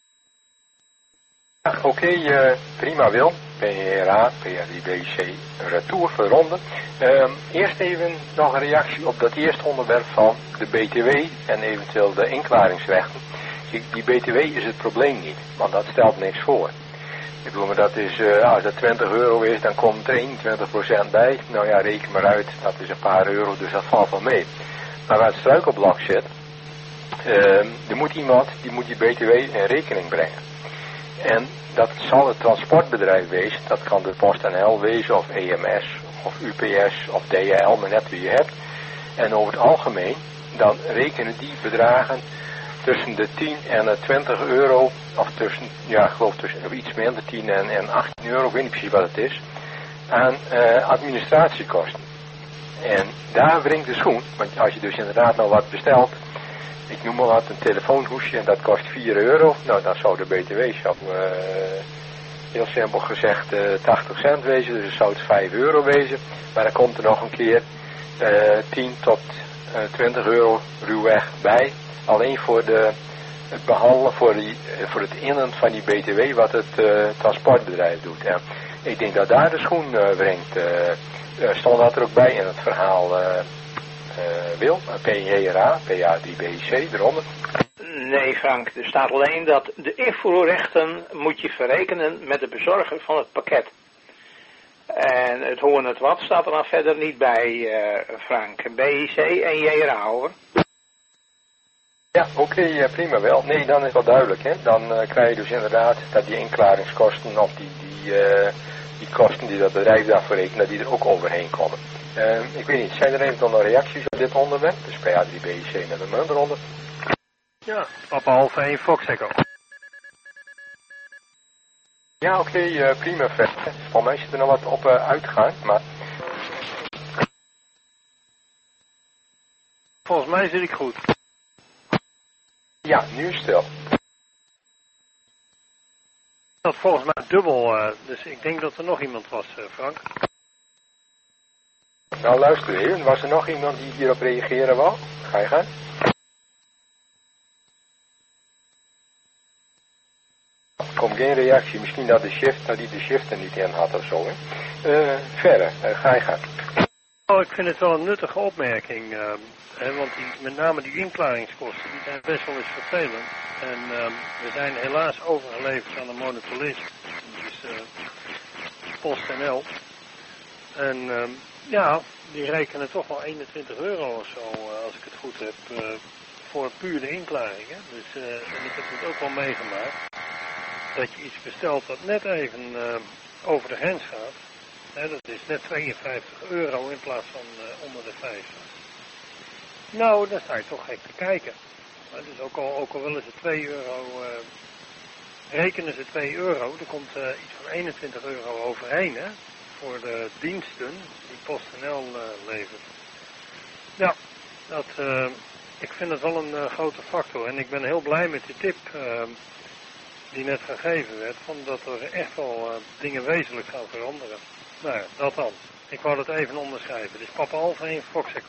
Ja, Oké, okay, uh, prima Wil. P R A, P R I B C, retour voor ronde. Uh, eerst even nog een reactie op dat eerste onderwerp van de B T W en eventueel de inklaringsrechten. Die B T W is het probleem niet, want dat stelt niks voor. Ik bedoel, maar dat is, uh, als dat twintig euro is, dan komt er eenentwintig procent bij. Nou ja, reken maar uit, dat is een paar euro, dus dat valt wel mee. Maar waar het struikelblok zit, uh, er moet iemand, die moet die B T W in rekening brengen. En dat zal het transportbedrijf wezen, dat kan de PostNL wezen, of E M S, of U P S, of D H L, maar net wie je hebt. En over het algemeen, dan rekenen die bedragen tussen de tien en de twintig euro, of tussen, ja, ik geloof tussen, of iets minder, tien en, en achttien euro, ik weet niet precies wat het is, aan uh, administratiekosten. En daar wringt de schoen, want als je dus inderdaad nou wat bestelt, ik noem maar wat, een telefoonhoesje en dat kost vier euro, nou dan zou de B T W zou, uh, heel simpel gezegd uh, tachtig cent wezen, dus het zou het vijf euro wezen, maar dan komt er nog een keer uh, tien tot twintig euro ruwweg bij. Alleen voor de, het behandelen, voor, die, voor het innen van die B T W wat het uh, transportbedrijf doet. Ja. Ik denk dat daar de schoen uh, wringt. Uh, uh, stond dat er ook bij in het verhaal uh, uh, Wil, P J R A, P A drie B C, eronder? Nee Frank, er staat alleen dat de invoerrechten moet je verrekenen met de bezorger van het pakket. En het hoe en het wat staat er dan verder niet bij, uh, Frank. B I C en J R A, hoor. Ja, oké, okay, uh, prima wel. Nee, dan is dat duidelijk, hè. Dan uh, krijg je dus inderdaad dat die inklaringskosten of die, die, uh, die kosten die dat bedrijf daarvoor rekent, dat die er ook overheen komen. Uh, ik weet niet, zijn er eventueel nog reacties op dit onderwerp? Dus P A drie B I C met een munt eronder. Ja, Papa Alfa één Fox Echo. Ja, oké, okay, uh, prima verder. Voor mij zit er nog wat op uh, uitgegaan, maar... Volgens mij zit ik goed. Ja, nu stil. Dat volgens mij dubbel, uh, dus ik denk dat er nog iemand was, uh, Frank. Nou, luister even, was er nog iemand die hierop reageren wou? Ga je gaan? Er komt geen reactie, misschien dat de shift, dat die de shift er niet in had of zo, hè. Uh, verder, uh, ga je gaan. Oh, ik vind het wel een nuttige opmerking, uh, hè, want die, met name die inklaringskosten, die zijn best wel eens vervelend. En uh, we zijn helaas overgeleverd aan een monopolist, dus uh, PostNL. En uh, ja, die rekenen toch wel eenentwintig euro of zo, uh, als ik het goed heb, uh, voor puur de inklaring. Hè? Dus, uh, en ik heb het ook wel meegemaakt, dat je iets bestelt dat net even uh, over de grens gaat. Hè, dat is net tweeënvijftig euro in plaats van uh, onder de vijftig. Nou, dan sta je toch gek te kijken. Maar dus ook al, ook al willen ze twee euro, uh, rekenen ze twee euro, er komt uh, iets van eenentwintig euro overheen, hè, voor de diensten die PostNL uh, levert. Ja, dat, uh, ik vind dat wel een uh, grote factor en ik ben heel blij met die tip uh, die net gegeven werd, van dat er echt wel uh, dingen wezenlijk gaan veranderen. Nou ja, dat dan. Ik wou dat even onderschrijven. Dit is Papa Alfa één Fox Echo.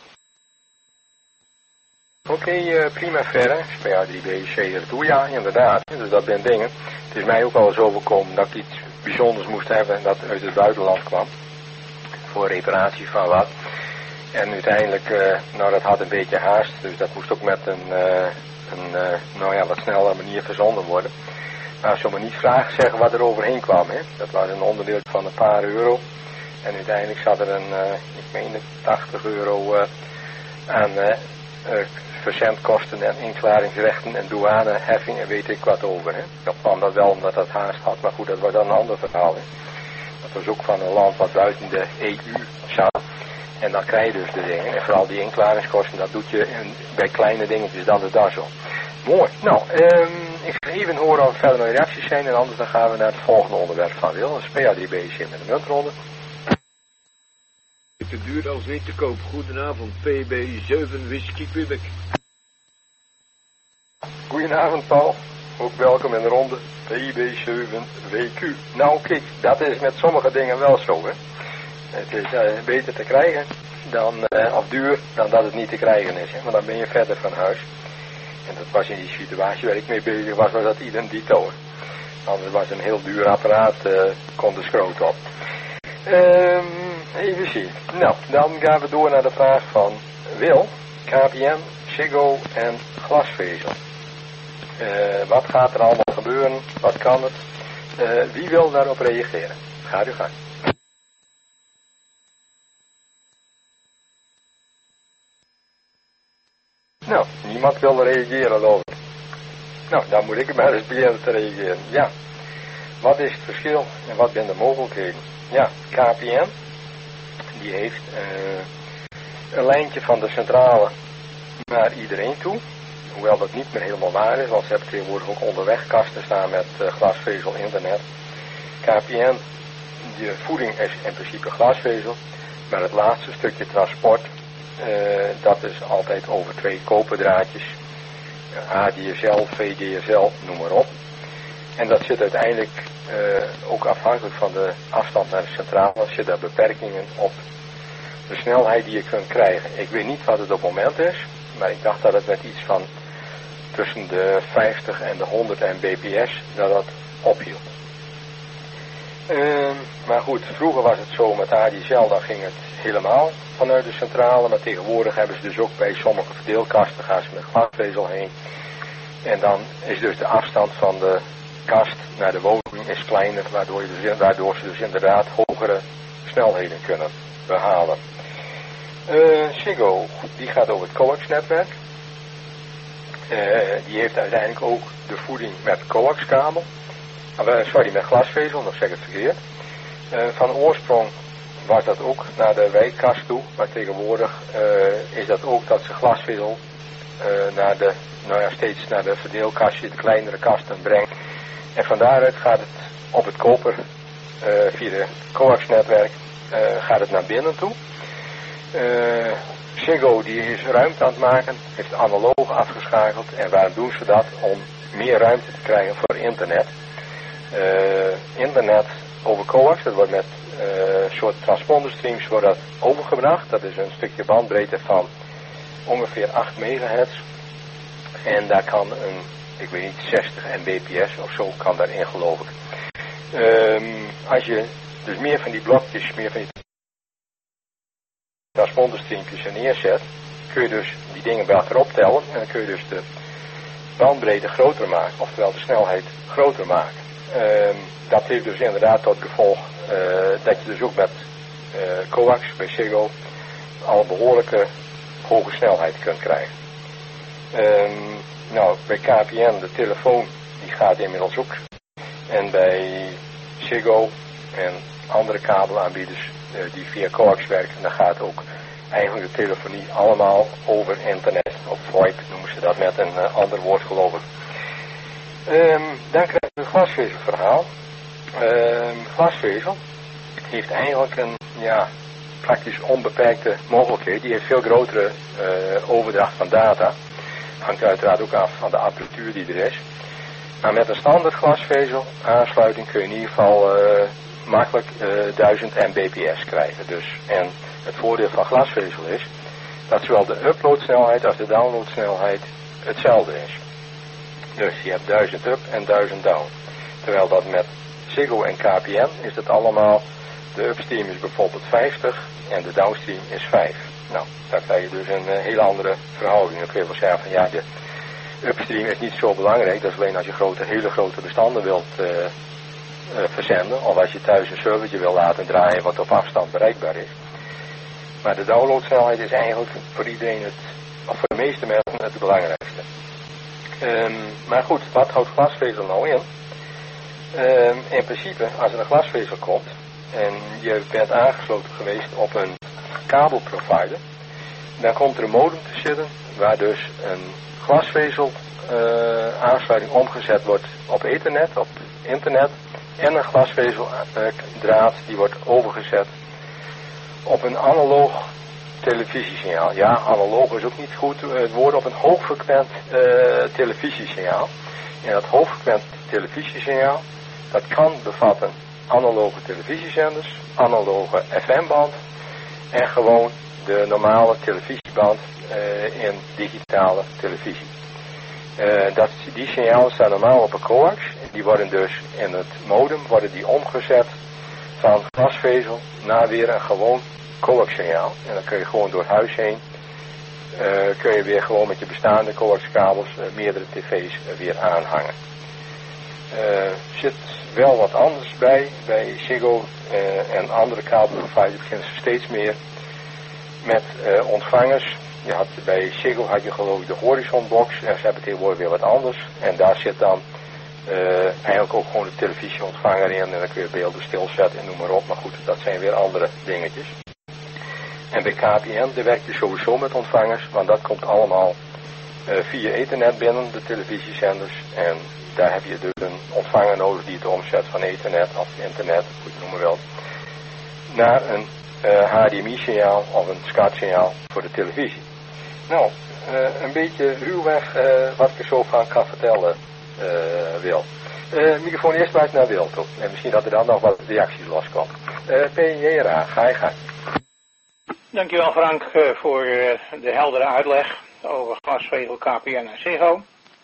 Oké, okay, uh, prima verder. P A drie B I C ertoe, ja, inderdaad. Dus dat zijn dingen. Het is mij ook wel eens overkomen dat ik iets bijzonders moest hebben dat uit het buitenland kwam. Voor reparatie van wat. En uiteindelijk, uh, nou dat had een beetje haast, dus dat moest ook met een, uh, een uh, nou ja, wat snellere manier verzonden worden. Maar ze me niet vragen zeggen wat er overheen kwam, hè. Dat was een onderdeel van een paar euro. En uiteindelijk zat er een, uh, ik meen tachtig euro uh, aan uh, uh, verzendkosten en inklaringsrechten en douaneheffing en weet ik wat over. Hè. Dat kwam dat wel omdat dat haast had, maar goed, dat was dan een ander verhaal. Hè. Dat was ook van een land wat buiten de E U zat. En dan krijg je dus de dingen. En vooral die inklaringskosten, dat doet je in, bij kleine dingetjes, dan is dat zo. Mooi. Nou, um, ik ga even horen of er verder nog reacties zijn en anders dan gaan we naar het volgende onderwerp van Wil. Dat is P A drie bezig met de muntronde. Te duur als niet te koop. Goedenavond, P B zeven Whisky Quebec. Goedenavond Paul, ook welkom in de ronde P B zeven W Q. Nou kijk, dat is met sommige dingen wel zo hè. Het is uh, beter te krijgen dan, uh, of duur dan dat het niet te krijgen is hè. Maar dan ben je verder van huis. En dat was in die situatie waar ik mee bezig was, was dat idem dito. Anders was een heel duur apparaat, uh, kon de schroot op. Um, even zien. Nou, dan gaan we door naar de vraag van Wil, K P N, Ziggo en glasvezel. Uh, wat gaat er allemaal gebeuren? Wat kan het? Uh, wie wil daarop reageren? Ga u gang. Nou, niemand wil reageren, geloof ik. Nou, dan moet ik maar eens beginnen te reageren. Ja, wat is het verschil en wat zijn de mogelijkheden? Ja, K P N, die heeft uh, een lijntje van de centrale naar iedereen toe. Hoewel dat niet meer helemaal waar is, want ze hebben tegenwoordig ook onderweg kasten staan met uh, glasvezel, internet. K P N, de voeding is in principe glasvezel, maar het laatste stukje transport, uh, dat is altijd over twee koperdraadjes, uh, A D S L, V D S L, noem maar op. En dat zit uiteindelijk uh, ook afhankelijk van de afstand naar de centrale, zit daar beperkingen op de snelheid die je kunt krijgen. Ik weet niet wat het op het moment is, maar ik dacht dat het met iets van tussen de vijftig en de honderd mbps dat dat ophield. Uh, maar goed, vroeger was het zo met A D S L, dan ging het helemaal vanuit de centrale, maar tegenwoordig hebben ze dus ook bij sommige verdeelkasten gaan ze met glasvezel heen. En dan is dus de afstand van de kast naar de woning is kleiner, waardoor, je dus, waardoor ze dus inderdaad hogere snelheden kunnen behalen. Uh, Ziggo, die gaat over het coax-netwerk. Uh, die heeft uiteindelijk ook de voeding met coaxkabel. Uh, sorry, met glasvezel, nog zeg ik het verkeerd. Uh, van oorsprong was dat ook naar de wijkkast toe, maar tegenwoordig uh, is dat ook dat ze glasvezel uh, naar de, nou ja, steeds naar de verdeelkastje, de kleinere kasten brengt. En van daaruit gaat het op het koper, uh, via het coax-netwerk, uh, gaat het naar binnen toe. Uh, Ziggo die is ruimte aan het maken, heeft analoog afgeschakeld. En waarom doen ze dat? Om meer ruimte te krijgen voor internet. Uh, internet over coax, dat wordt met een uh, soort transponderstreams wordt dat overgebracht. Dat is een stukje bandbreedte van ongeveer acht megahertz. En daar kan een, ik weet niet, zestig mbps of zo kan daarin, geloof ik. Um, als je dus meer van die blokjes, meer van die transponderstreampjes er neerzet, kun je dus die dingen bij elkaar optellen en dan kun je dus de bandbreedte groter maken, oftewel de snelheid groter maken. Um, dat heeft dus inderdaad tot gevolg uh, dat je dus ook met uh, coax bij Ziggo al een behoorlijke hoge snelheid kunt krijgen. Um, nou, bij K P N, de telefoon, die gaat inmiddels ook. En bij Ziggo en andere kabelaanbieders uh, die via coax werken, dan gaat ook eigenlijk de telefonie allemaal over internet, of VoIP noemen ze dat met een uh, ander woord, geloof ik. Um, dan krijg je het glasvezelverhaal. Um, glasvezel heeft eigenlijk een, ja, praktisch onbeperkte mogelijkheid. Die heeft veel grotere uh, overdracht van data. Hangt uiteraard ook af van de apparatuur die er is. Maar met een standaard glasvezel aansluiting kun je in ieder geval uh, makkelijk uh, duizend mbps krijgen. Dus, en het voordeel van glasvezel is dat zowel de uploadsnelheid als de downloadsnelheid hetzelfde is. Dus je hebt duizend up en duizend down. Terwijl dat met Ziggo en K P N is het allemaal, de upstream is bijvoorbeeld vijftig en de downstream is vijf. Nou, daar krijg je dus een uh, hele andere verhouding. Dan kun je wel zeggen van ja, de upstream is niet zo belangrijk. Dat is alleen als je grote, hele grote bestanden wilt uh, uh, verzenden. Of als je thuis een servertje wil laten draaien wat op afstand bereikbaar is. Maar de downloadsnelheid is eigenlijk voor iedereen het, of voor de meeste mensen het belangrijkste. Um, maar goed, wat houdt glasvezel nou in? Um, in principe, als er een glasvezel komt en je bent aangesloten geweest op een kabelprovider, dan komt er een modem te zitten waar dus een glasvezel uh, aansluiting omgezet wordt op ethernet, op internet, en een glasvezeldraad uh, die wordt overgezet op een analoog televisiesignaal. Ja, analoog is ook niet goed het woord, op een hoogfrequent uh, televisiesignaal. En dat hoogfrequent televisiesignaal, dat kan bevatten analoge televisiezenders, analoge F M-band en gewoon de normale televisieband uh, in digitale televisie. Uh, dat, die signalen staan normaal op een coax. Die worden dus in het modem worden die omgezet van glasvezel naar weer een gewoon coax-signaal. En dan kun je gewoon door het huis heen, uh, kun je weer gewoon met je bestaande coaxkabels uh, meerdere tv's uh, weer aanhangen. Er uh, zit wel wat anders bij, bij Ziggo uh, en andere kabelproviders beginnen ze steeds meer met uh, ontvangers. Je had, bij Ziggo had je geloof ik de Horizonbox en ze hebben tegenwoordig weer wat anders. En daar zit dan uh, eigenlijk ook gewoon de televisieontvanger in en dan kun je beelden stilzetten en noem maar op. Maar goed, dat zijn weer andere dingetjes. En bij K P N, daar werkt je sowieso met ontvangers, want dat komt allemaal uh, via ethernet binnen, de televisiezenders. En daar heb je dus een ontvanger nodig die het omzet van ethernet of internet, goed je noemen wel, naar een uh, H D M I-signaal of een SCART-signaal voor de televisie. Nou, uh, een beetje ruwweg uh, wat ik er zo van kan vertellen uh, wil. Uh, microfoon eerst maar eens naar Wil toe. En misschien dat er dan nog wat reacties loskomen. Uh, P J R A, ga je gang. Dankjewel Frank uh, voor uh, de heldere uitleg over glasvezel, K P N en Ziggo.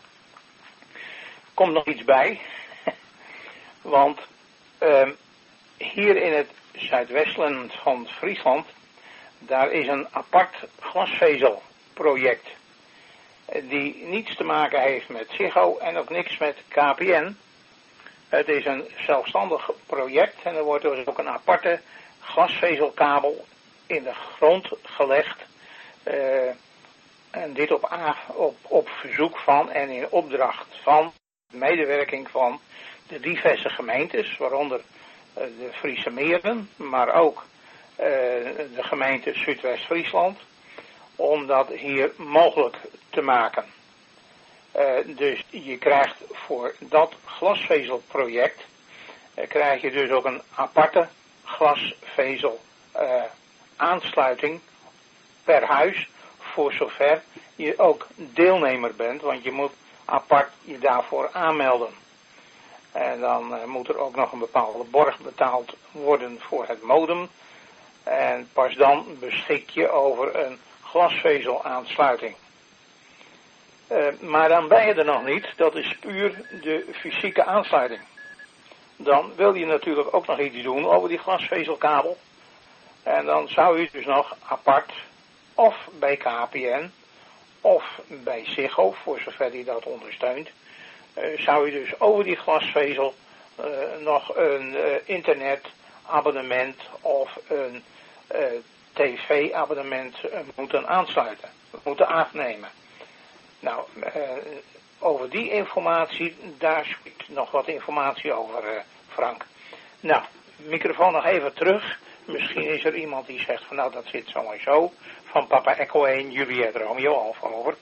Komt nog iets bij, want uh, hier in het zuidwesten van Friesland, daar is een apart glasvezelproject die niets te maken heeft met Ziggo en ook niks met K P N. Het is een zelfstandig project en er wordt dus ook een aparte glasvezelkabel in de grond gelegd. Uh, en dit op, op, op verzoek van en in opdracht van medewerking van de diverse gemeentes, waaronder uh, de Friese Meren, maar ook uh, de gemeente Zuidwest-Friesland, om dat hier mogelijk te maken. Uh, dus je krijgt voor dat glasvezelproject, uh, krijg je dus ook een aparte glasvezel uh, aansluiting per huis, voor zover je ook deelnemer bent, want je moet apart je daarvoor aanmelden. En dan uh, moet er ook nog een bepaalde borg betaald worden voor het modem. En pas dan beschik je over een glasvezelaansluiting. Uh, maar dan ben je er nog niet, dat is puur de fysieke aansluiting. Dan wil je natuurlijk ook nog iets doen over die glasvezelkabel. En dan zou je dus nog apart, of bij K P N, of bij Ziggo, voor zover die dat ondersteunt, uh, zou je dus over die glasvezel uh, nog een uh, internetabonnement of een uh, tv-abonnement uh, moeten aansluiten, moeten afnemen. Nou, uh, over die informatie, daar spreekt nog wat informatie over, uh, Frank. Nou, microfoon nog even terug. Misschien is er iemand die zegt van nou dat zit zo en zo. Van Papa Echo één, Juliet Romeo Alfa, over.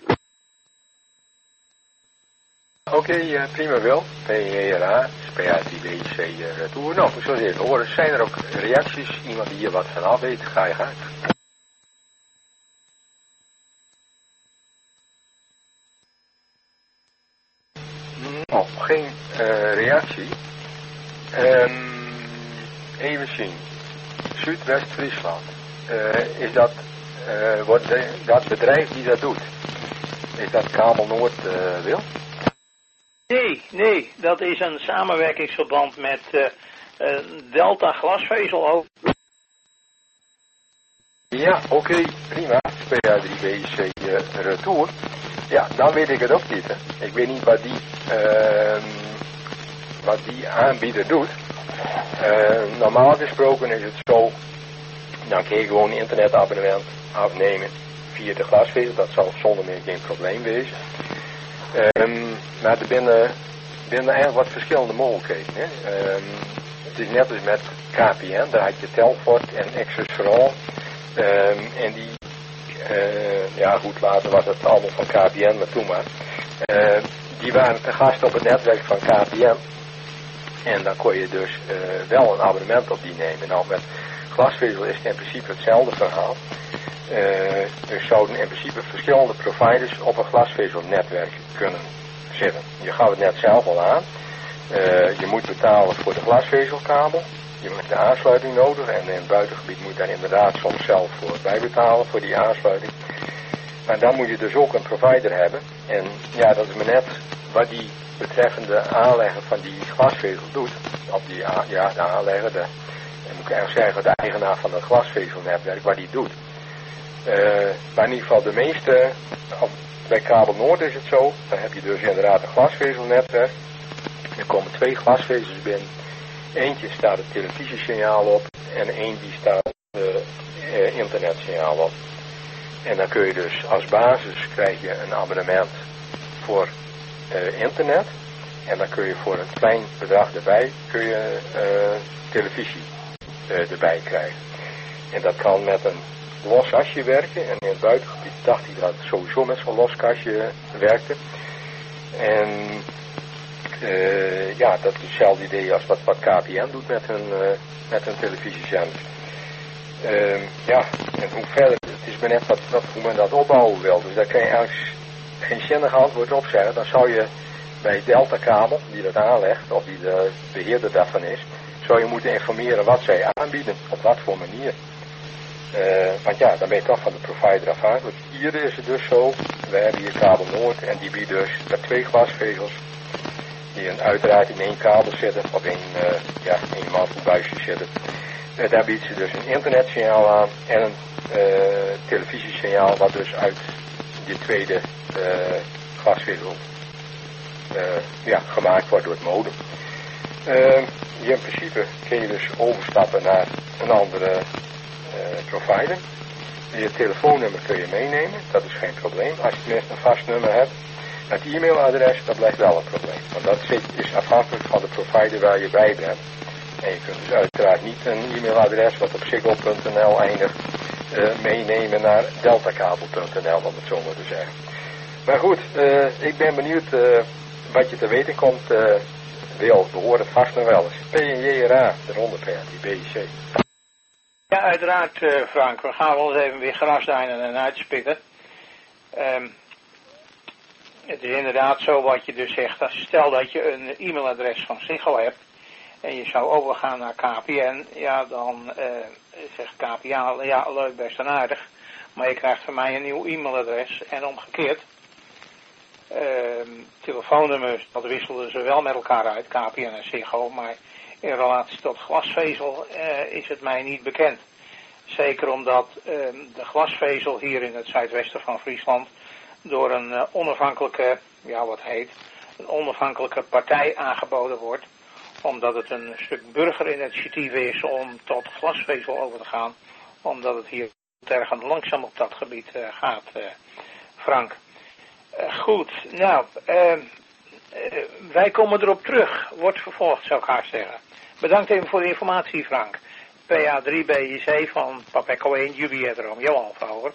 Oké, okay, uh, prima wel. P J R A, P A drie B C uh, Retour. Nou, ik zal eens even horen. Zijn er ook reacties? Iemand die hier wat van af weet? Ga je gang. Oh, geen uh, reactie. Um, even zien. Zuidwest-Friesland. Uh, is dat, uh, wordt de, dat bedrijf die dat doet? Is dat Kabel Noord, uh, Wil? Nee, nee. Dat is een samenwerkingsverband met uh, uh, Delta Glasvezel ook. Ja, oké, okay, prima. P A drie B C uh, Retour. Ja, dan weet ik het ook niet. Hè. Ik weet niet wat die, uh, wat die aanbieder doet. Uh, normaal gesproken is het zo Dan kun je gewoon een internetabonnement afnemen via de glasvezel. Dat zal zonder meer geen probleem wezen. Um, maar er binnen, binnen eigenlijk wat verschillende mogelijkheden. Hè. Um, het is net als met K P N. Daar had je Telfort en Access for All. Um, en die, uh, ja goed, later was het allemaal van K P N, maar toen maar. Uh, die waren te gast op het netwerk van K P N. En dan kon je dus uh, wel een abonnement op die nemen. Nou, met glasvezel is het in principe hetzelfde verhaal. Uh, er zouden in principe verschillende providers op een glasvezelnetwerk kunnen zitten. Je gaf het net zelf al aan. Uh, je moet betalen voor de glasvezelkabel. Je hebt de aansluiting nodig en in het buitengebied moet je daar inderdaad soms zelf voor bijbetalen voor die aansluiting. Maar dan moet je dus ook een provider hebben. En ja, dat is maar net wat die betreffende aanlegger van die glasvezel doet. Op die, ja, de aanlegger, de, moet ik eigenlijk zeggen, de eigenaar van het glasvezelnetwerk, wat die doet. Uh, maar in ieder geval de meeste, op, bij Kabel Noord is het zo, dan heb je dus inderdaad een glasvezelnetwerk. Er komen twee glasvezels binnen. Eentje staat het televisiesignaal op en één die staat het uh, internetsignaal op. En dan kun je dus als basis krijg je een abonnement voor uh, internet. En dan kun je voor een klein bedrag erbij kun je uh, televisie uh, erbij krijgen. En dat kan met een los kastje werken. En in het buitengebied dacht ik dat het sowieso met zo'n los kastje werkte. En uh, ja, dat is hetzelfde idee als wat, wat K P N doet met hun, uh, met hun televisiezender. Uh, ja, en hoe verder, het is maar net wat, wat, hoe men dat opbouwen wil. Dus daar kan je eigenlijk geen zinnig antwoord op zeggen. Dan zou je bij Delta Kabel, die dat aanlegt, of die de beheerder daarvan is, zou je moeten informeren wat zij aanbieden, op wat voor manier. Uh, want ja, dan ben je toch van de provider afhankelijk. Hier is het dus zo, we hebben hier Kabel Noord en die biedt dus met twee glasvezels, die een, uiteraard in één kabel zitten, of in uh, ja, één mantelbuisje zitten. Uh, daar biedt ze dus een internetsignaal aan en een uh, televisiesignaal wat dus uit die tweede uh, glasvezel uh, ja, gemaakt wordt door het modem. Uh, hier in principe kun je dus overstappen naar een andere uh, provider. Je telefoonnummer kun je meenemen, dat is geen probleem. Als je tenminste een vast nummer hebt. Het e-mailadres, dat blijft wel een probleem. Want dat is afhankelijk van de provider waar je bij bent. En je kunt dus uiteraard niet een e-mailadres wat op ziggo punt n l eindigt uh, meenemen naar deltakabel punt n l, om het zo maar te zeggen. Maar goed, uh, ik ben benieuwd uh, wat je te weten komt. Uh, Wil, we horen het vast nog wel eens. P N J R A, de ronde per die B I C. Ja, uiteraard uh, Frank. We gaan wel eens even weer grasduinen en uitspitten. Um, het is inderdaad zo wat je dus zegt. Als stel dat je een e-mailadres van Ziggo hebt en je zou overgaan naar K P N, ja, dan uh, zegt K P N, ja, leuk, best en aardig, maar je krijgt van mij een nieuw e-mailadres en omgekeerd. Uh, telefoonnummers, dat wisselden ze wel met elkaar uit, K P N en Ziggo, maar in relatie tot glasvezel uh, is het mij niet bekend. Zeker omdat uh, de glasvezel hier in het zuidwesten van Friesland door een uh, onafhankelijke, ja wat heet, een onafhankelijke partij aangeboden wordt, omdat het een stuk burgerinitiatief is om tot glasvezel over te gaan, omdat het hier tergend langzaam op dat gebied uh, gaat, uh, Frank. Uh, goed, nou, uh, uh, wij komen erop terug, wordt vervolgd zou ik haast zeggen. Bedankt even voor de informatie, Frank. P A drie B I C van Papeco één, Juliet Romeo Alfa, over.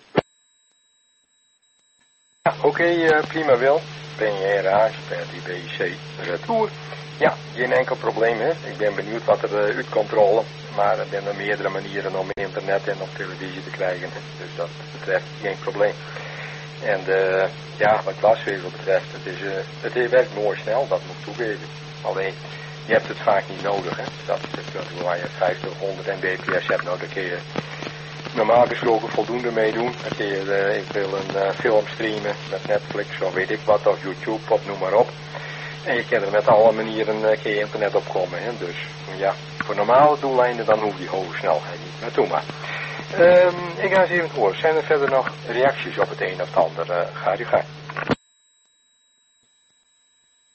Ja, oké, okay, uh, prima Wil. P N J R A, P A drie B I C, retour. Ja, geen enkel probleem, hè. Ik ben benieuwd wat er uh, uitcontrole, maar er zijn er meerdere manieren om internet en op televisie te krijgen. Dus dat betreft geen probleem. En uh, ja, wat glasvezel betreft, het, is, uh, het werkt mooi snel, dat moet ik toegeven. Alleen, je hebt het vaak niet nodig, hè. Dat is het punt waar je vijftig of honderd mbps hebt, nou dan kun je normaal gesproken voldoende meedoen. Dan kun je uh, eventueel een uh, film streamen met Netflix of weet ik wat, of YouTube of noem maar op. En je kan er met alle manieren uh, kun je internet opkomen, hè. Dus ja, voor normale doeleinden dan hoef je hoge snelheid niet, maar doe maar. Um, ik ga eens even horen. Zijn er verder nog reacties op het een of het ander? Uh, ga u gang.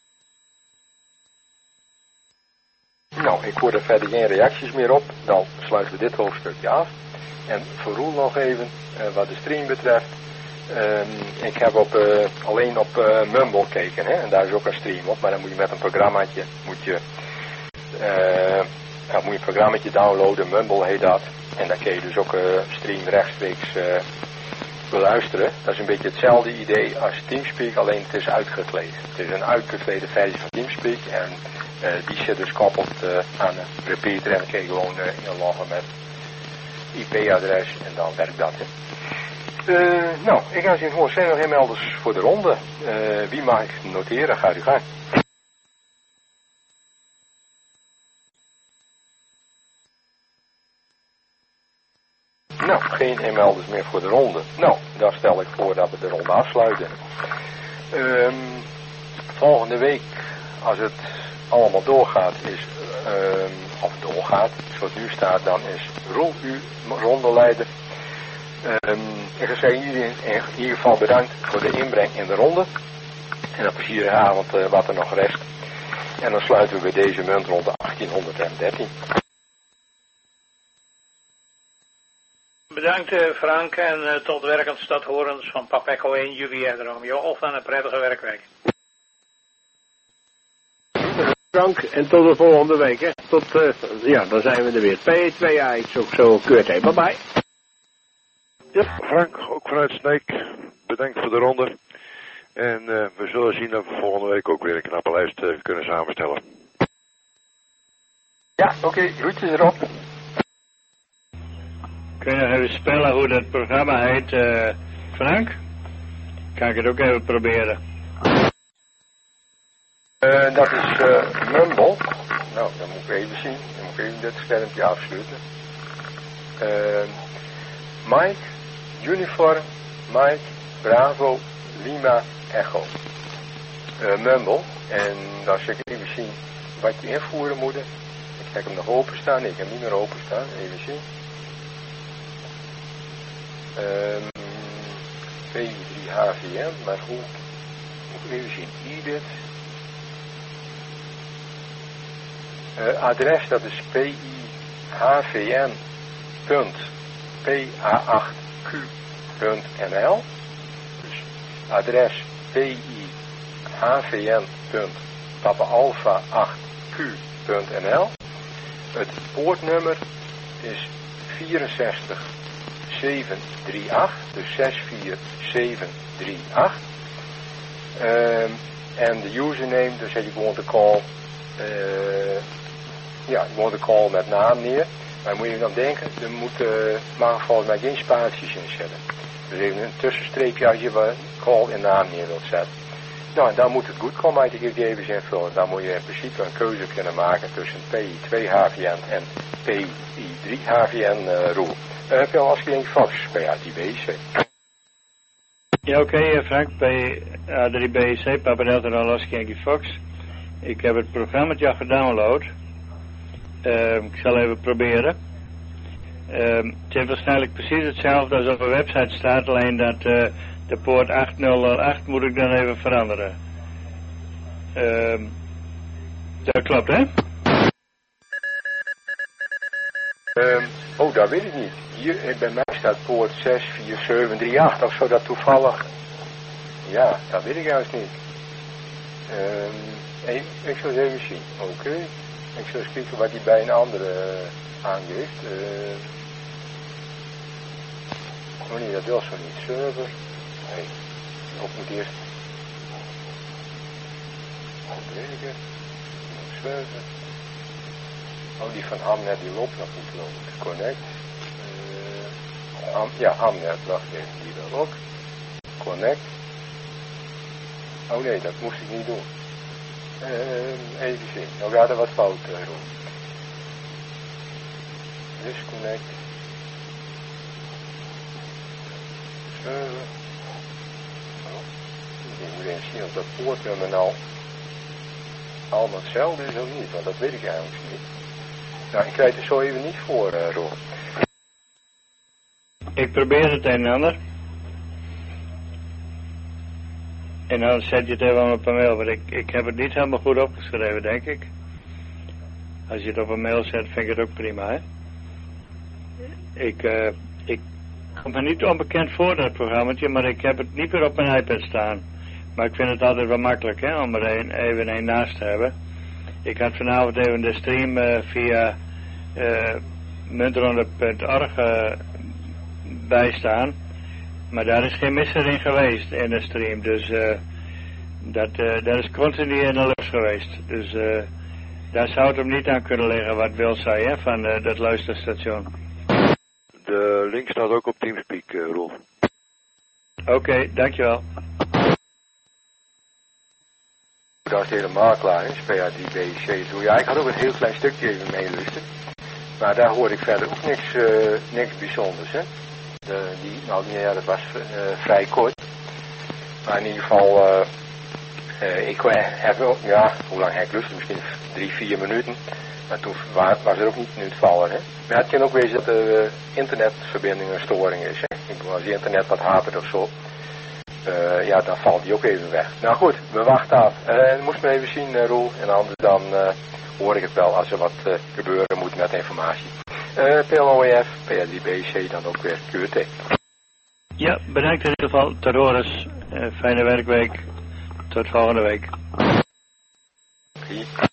Nou, ik hoor er verder geen reacties meer op. Dan sluiten we dit hoofdstukje af. En voor Roel nog even, uh, wat de stream betreft. Um, ik heb op, uh, alleen op uh, Mumble gekeken, hè, en daar is ook een stream op, maar dan moet je met een programmaatje, moet je, uh, ja, moet je een programmaatje downloaden, Mumble heet dat, en dan kun je dus ook uh, stream rechtstreeks uh, beluisteren. Dat is een beetje hetzelfde idee als Teamspeak, alleen het is uitgekleed. Het is een uitgeklede versie van Teamspeak en uh, die zit dus koppeld uh, aan een repeater en dan kun je gewoon uh, inloggen met I P-adres en dan werkt dat. Hè. Uh, nou, ik ga zien, hoor, zijn er nog inmelders voor de ronde? Uh, wie mag ik noteren? Gaat u gang. Nou, geen inmelders meer voor de ronde. Nou, dan stel ik voor dat we de ronde afsluiten. Um, volgende week, als het allemaal doorgaat, is, um, of doorgaat, zoals het nu staat, dan is Roel uw rondeleider. Um, ik zou zeggen, iedereen in ieder geval bedankt voor de inbreng in de ronde. En een plezierige avond uh, wat er nog rest. En dan sluiten we bij deze muntronde achttienhonderddertien. Bedankt uh, Frank en uh, tot werkend stadhorens van Papeco één Juliette Romeo. Of aan een prettige werkweek. Frank en tot de volgende week. Hè. Tot, uh, ja, dan zijn we er weer. P twee A X ook zo keurt. Hey, bye bye. Ja, Frank, ook vanuit Sneek, bedankt voor de ronde. En uh, we zullen zien dat we volgende week ook weer een knappe lijst uh, kunnen samenstellen. Ja, oké, okay, groetjes erop. Kun je nog even spellen hoe dat programma heet, uh, Frank? Kan ik het ook even proberen? Uh, dat is uh, Mumble. Nou, dan moet ik even zien. Dan moet ik even dit schermpje afsluiten. Uh, Mike, Uniform, Mike, Bravo, Lima, Echo. Uh, Mumble. En dan zal ik even zien wat je invoeren moet. Ik heb hem nog openstaan. Nee, ik heb hem niet meer openstaan. Even zien. Um, P drie H V M, maar hoe moet ik even zien. Edit. Uh, adres, dat is P I H V M punt P A acht Q punt N L. Dus adres P I H V M punt Papa Alpha acht Q punt N L. Het poortnummer is vierenzestig zeven drie acht, dus zes vier zeven drie acht. Um, en de username, dus zet je gewoon de call, uh, ja, gewoon de call met naam neer. Maar moet je dan denken, er moet, uh, mag volgens mij geen spaties in zetten. Dus even een tussenstreepje als je een call in naam neer wilt zetten. Nou, en dan moet het goed komen uit de gegevens invullen. Dan moet je in principe een keuze kunnen maken tussen P I twee H V N en P I drie H V N uh, rule. Uh, heb je al als geen Fox bij A drie B C? Ja, oké, okay, Frank, bij A drie B C, Papa Delta Alaska Yankee Fox. Ik heb het programmaatje al gedownload. Uh, ik zal even proberen. Uh, het is waarschijnlijk precies hetzelfde als op een website staat, alleen dat uh, de poort acht nul nul acht moet ik dan even veranderen. Uh, dat klopt, hè? Um, oh, dat weet ik niet. Hier bij mij staat poort zes vier zeven drie acht, of zo dat toevallig. Ja, dat weet ik juist niet. Um, ik, ik zal eens even zien. Oké. Okay. Ik zal eens kijken wat hij bij een andere uh, aangeeft. Uh, oh nee, dat wil zo niet. Server. Nee, ook moet eerst. Opbreken. Server. Oh, die van Hamnet die loopt nog niet lopen. Connect. Uh, Ham, ja, Hamnet, wacht even, die wil ook. Connect. Oh nee, dat moest ik niet doen. Uh, even zien. Nou gaat er wat fout uh, doen. Disconnect. Server. Oh, ik moet even zien of dat poortnummer nou allemaal hetzelfde is of niet, want dat weet ik eigenlijk niet. Nou, ik krijg het zo even niet voor, uh, Roel. Ik probeer het een en ander. En dan zet je het even op een mail, want ik, ik heb het niet helemaal goed opgeschreven, denk ik. Als je het op een mail zet, vind ik het ook prima, hè? ik, uh, ik kom me niet onbekend voor dat programmaatje, maar ik heb het niet meer op mijn iPad staan. Maar ik vind het altijd wel makkelijk, hè, om er een, even een naast te hebben. Ik had vanavond even de stream uh, via uh, muntronde punt org uh, bijstaan. Maar daar is geen misser in geweest in de stream. Dus uh, dat, uh, dat is continu in de lucht geweest. Dus uh, daar zou het hem niet aan kunnen liggen wat Wil zei, hè, van uh, dat luisterstation. De link staat ook op Teamspeak, uh, Roel. Oké, okay, dankjewel. Dat is helemaal klaar is, P A drie B C. Ja, ik had ook een heel klein stukje even meeluisterd. Maar daar hoorde ik verder ook niks, uh, niks bijzonders, hè. De, die, nou ja, dat was uh, vrij kort. Maar in ieder geval, uh, uh, ik heb ook, ja, hoe lang heb ik lust? Misschien drie, vier minuten. Maar toen was er ook niet in het vallen, hè. Maar het kan ook wezen dat de uh, internetverbinding een storing is, hè. Ik bedoel, als je internet wat hapert of zo, uh, ja, dan valt die ook even weg. Nou goed, we wachten af. Uh, moest maar even zien, uh, Roel. En anders dan uh, hoor ik het wel als er wat uh, gebeuren moet met informatie. Uh, P L O E F, P A drie B C, dan ook weer Q T. Ja, bedankt in ieder geval. Tot horens. Uh, fijne werkweek. Tot volgende week. Okay.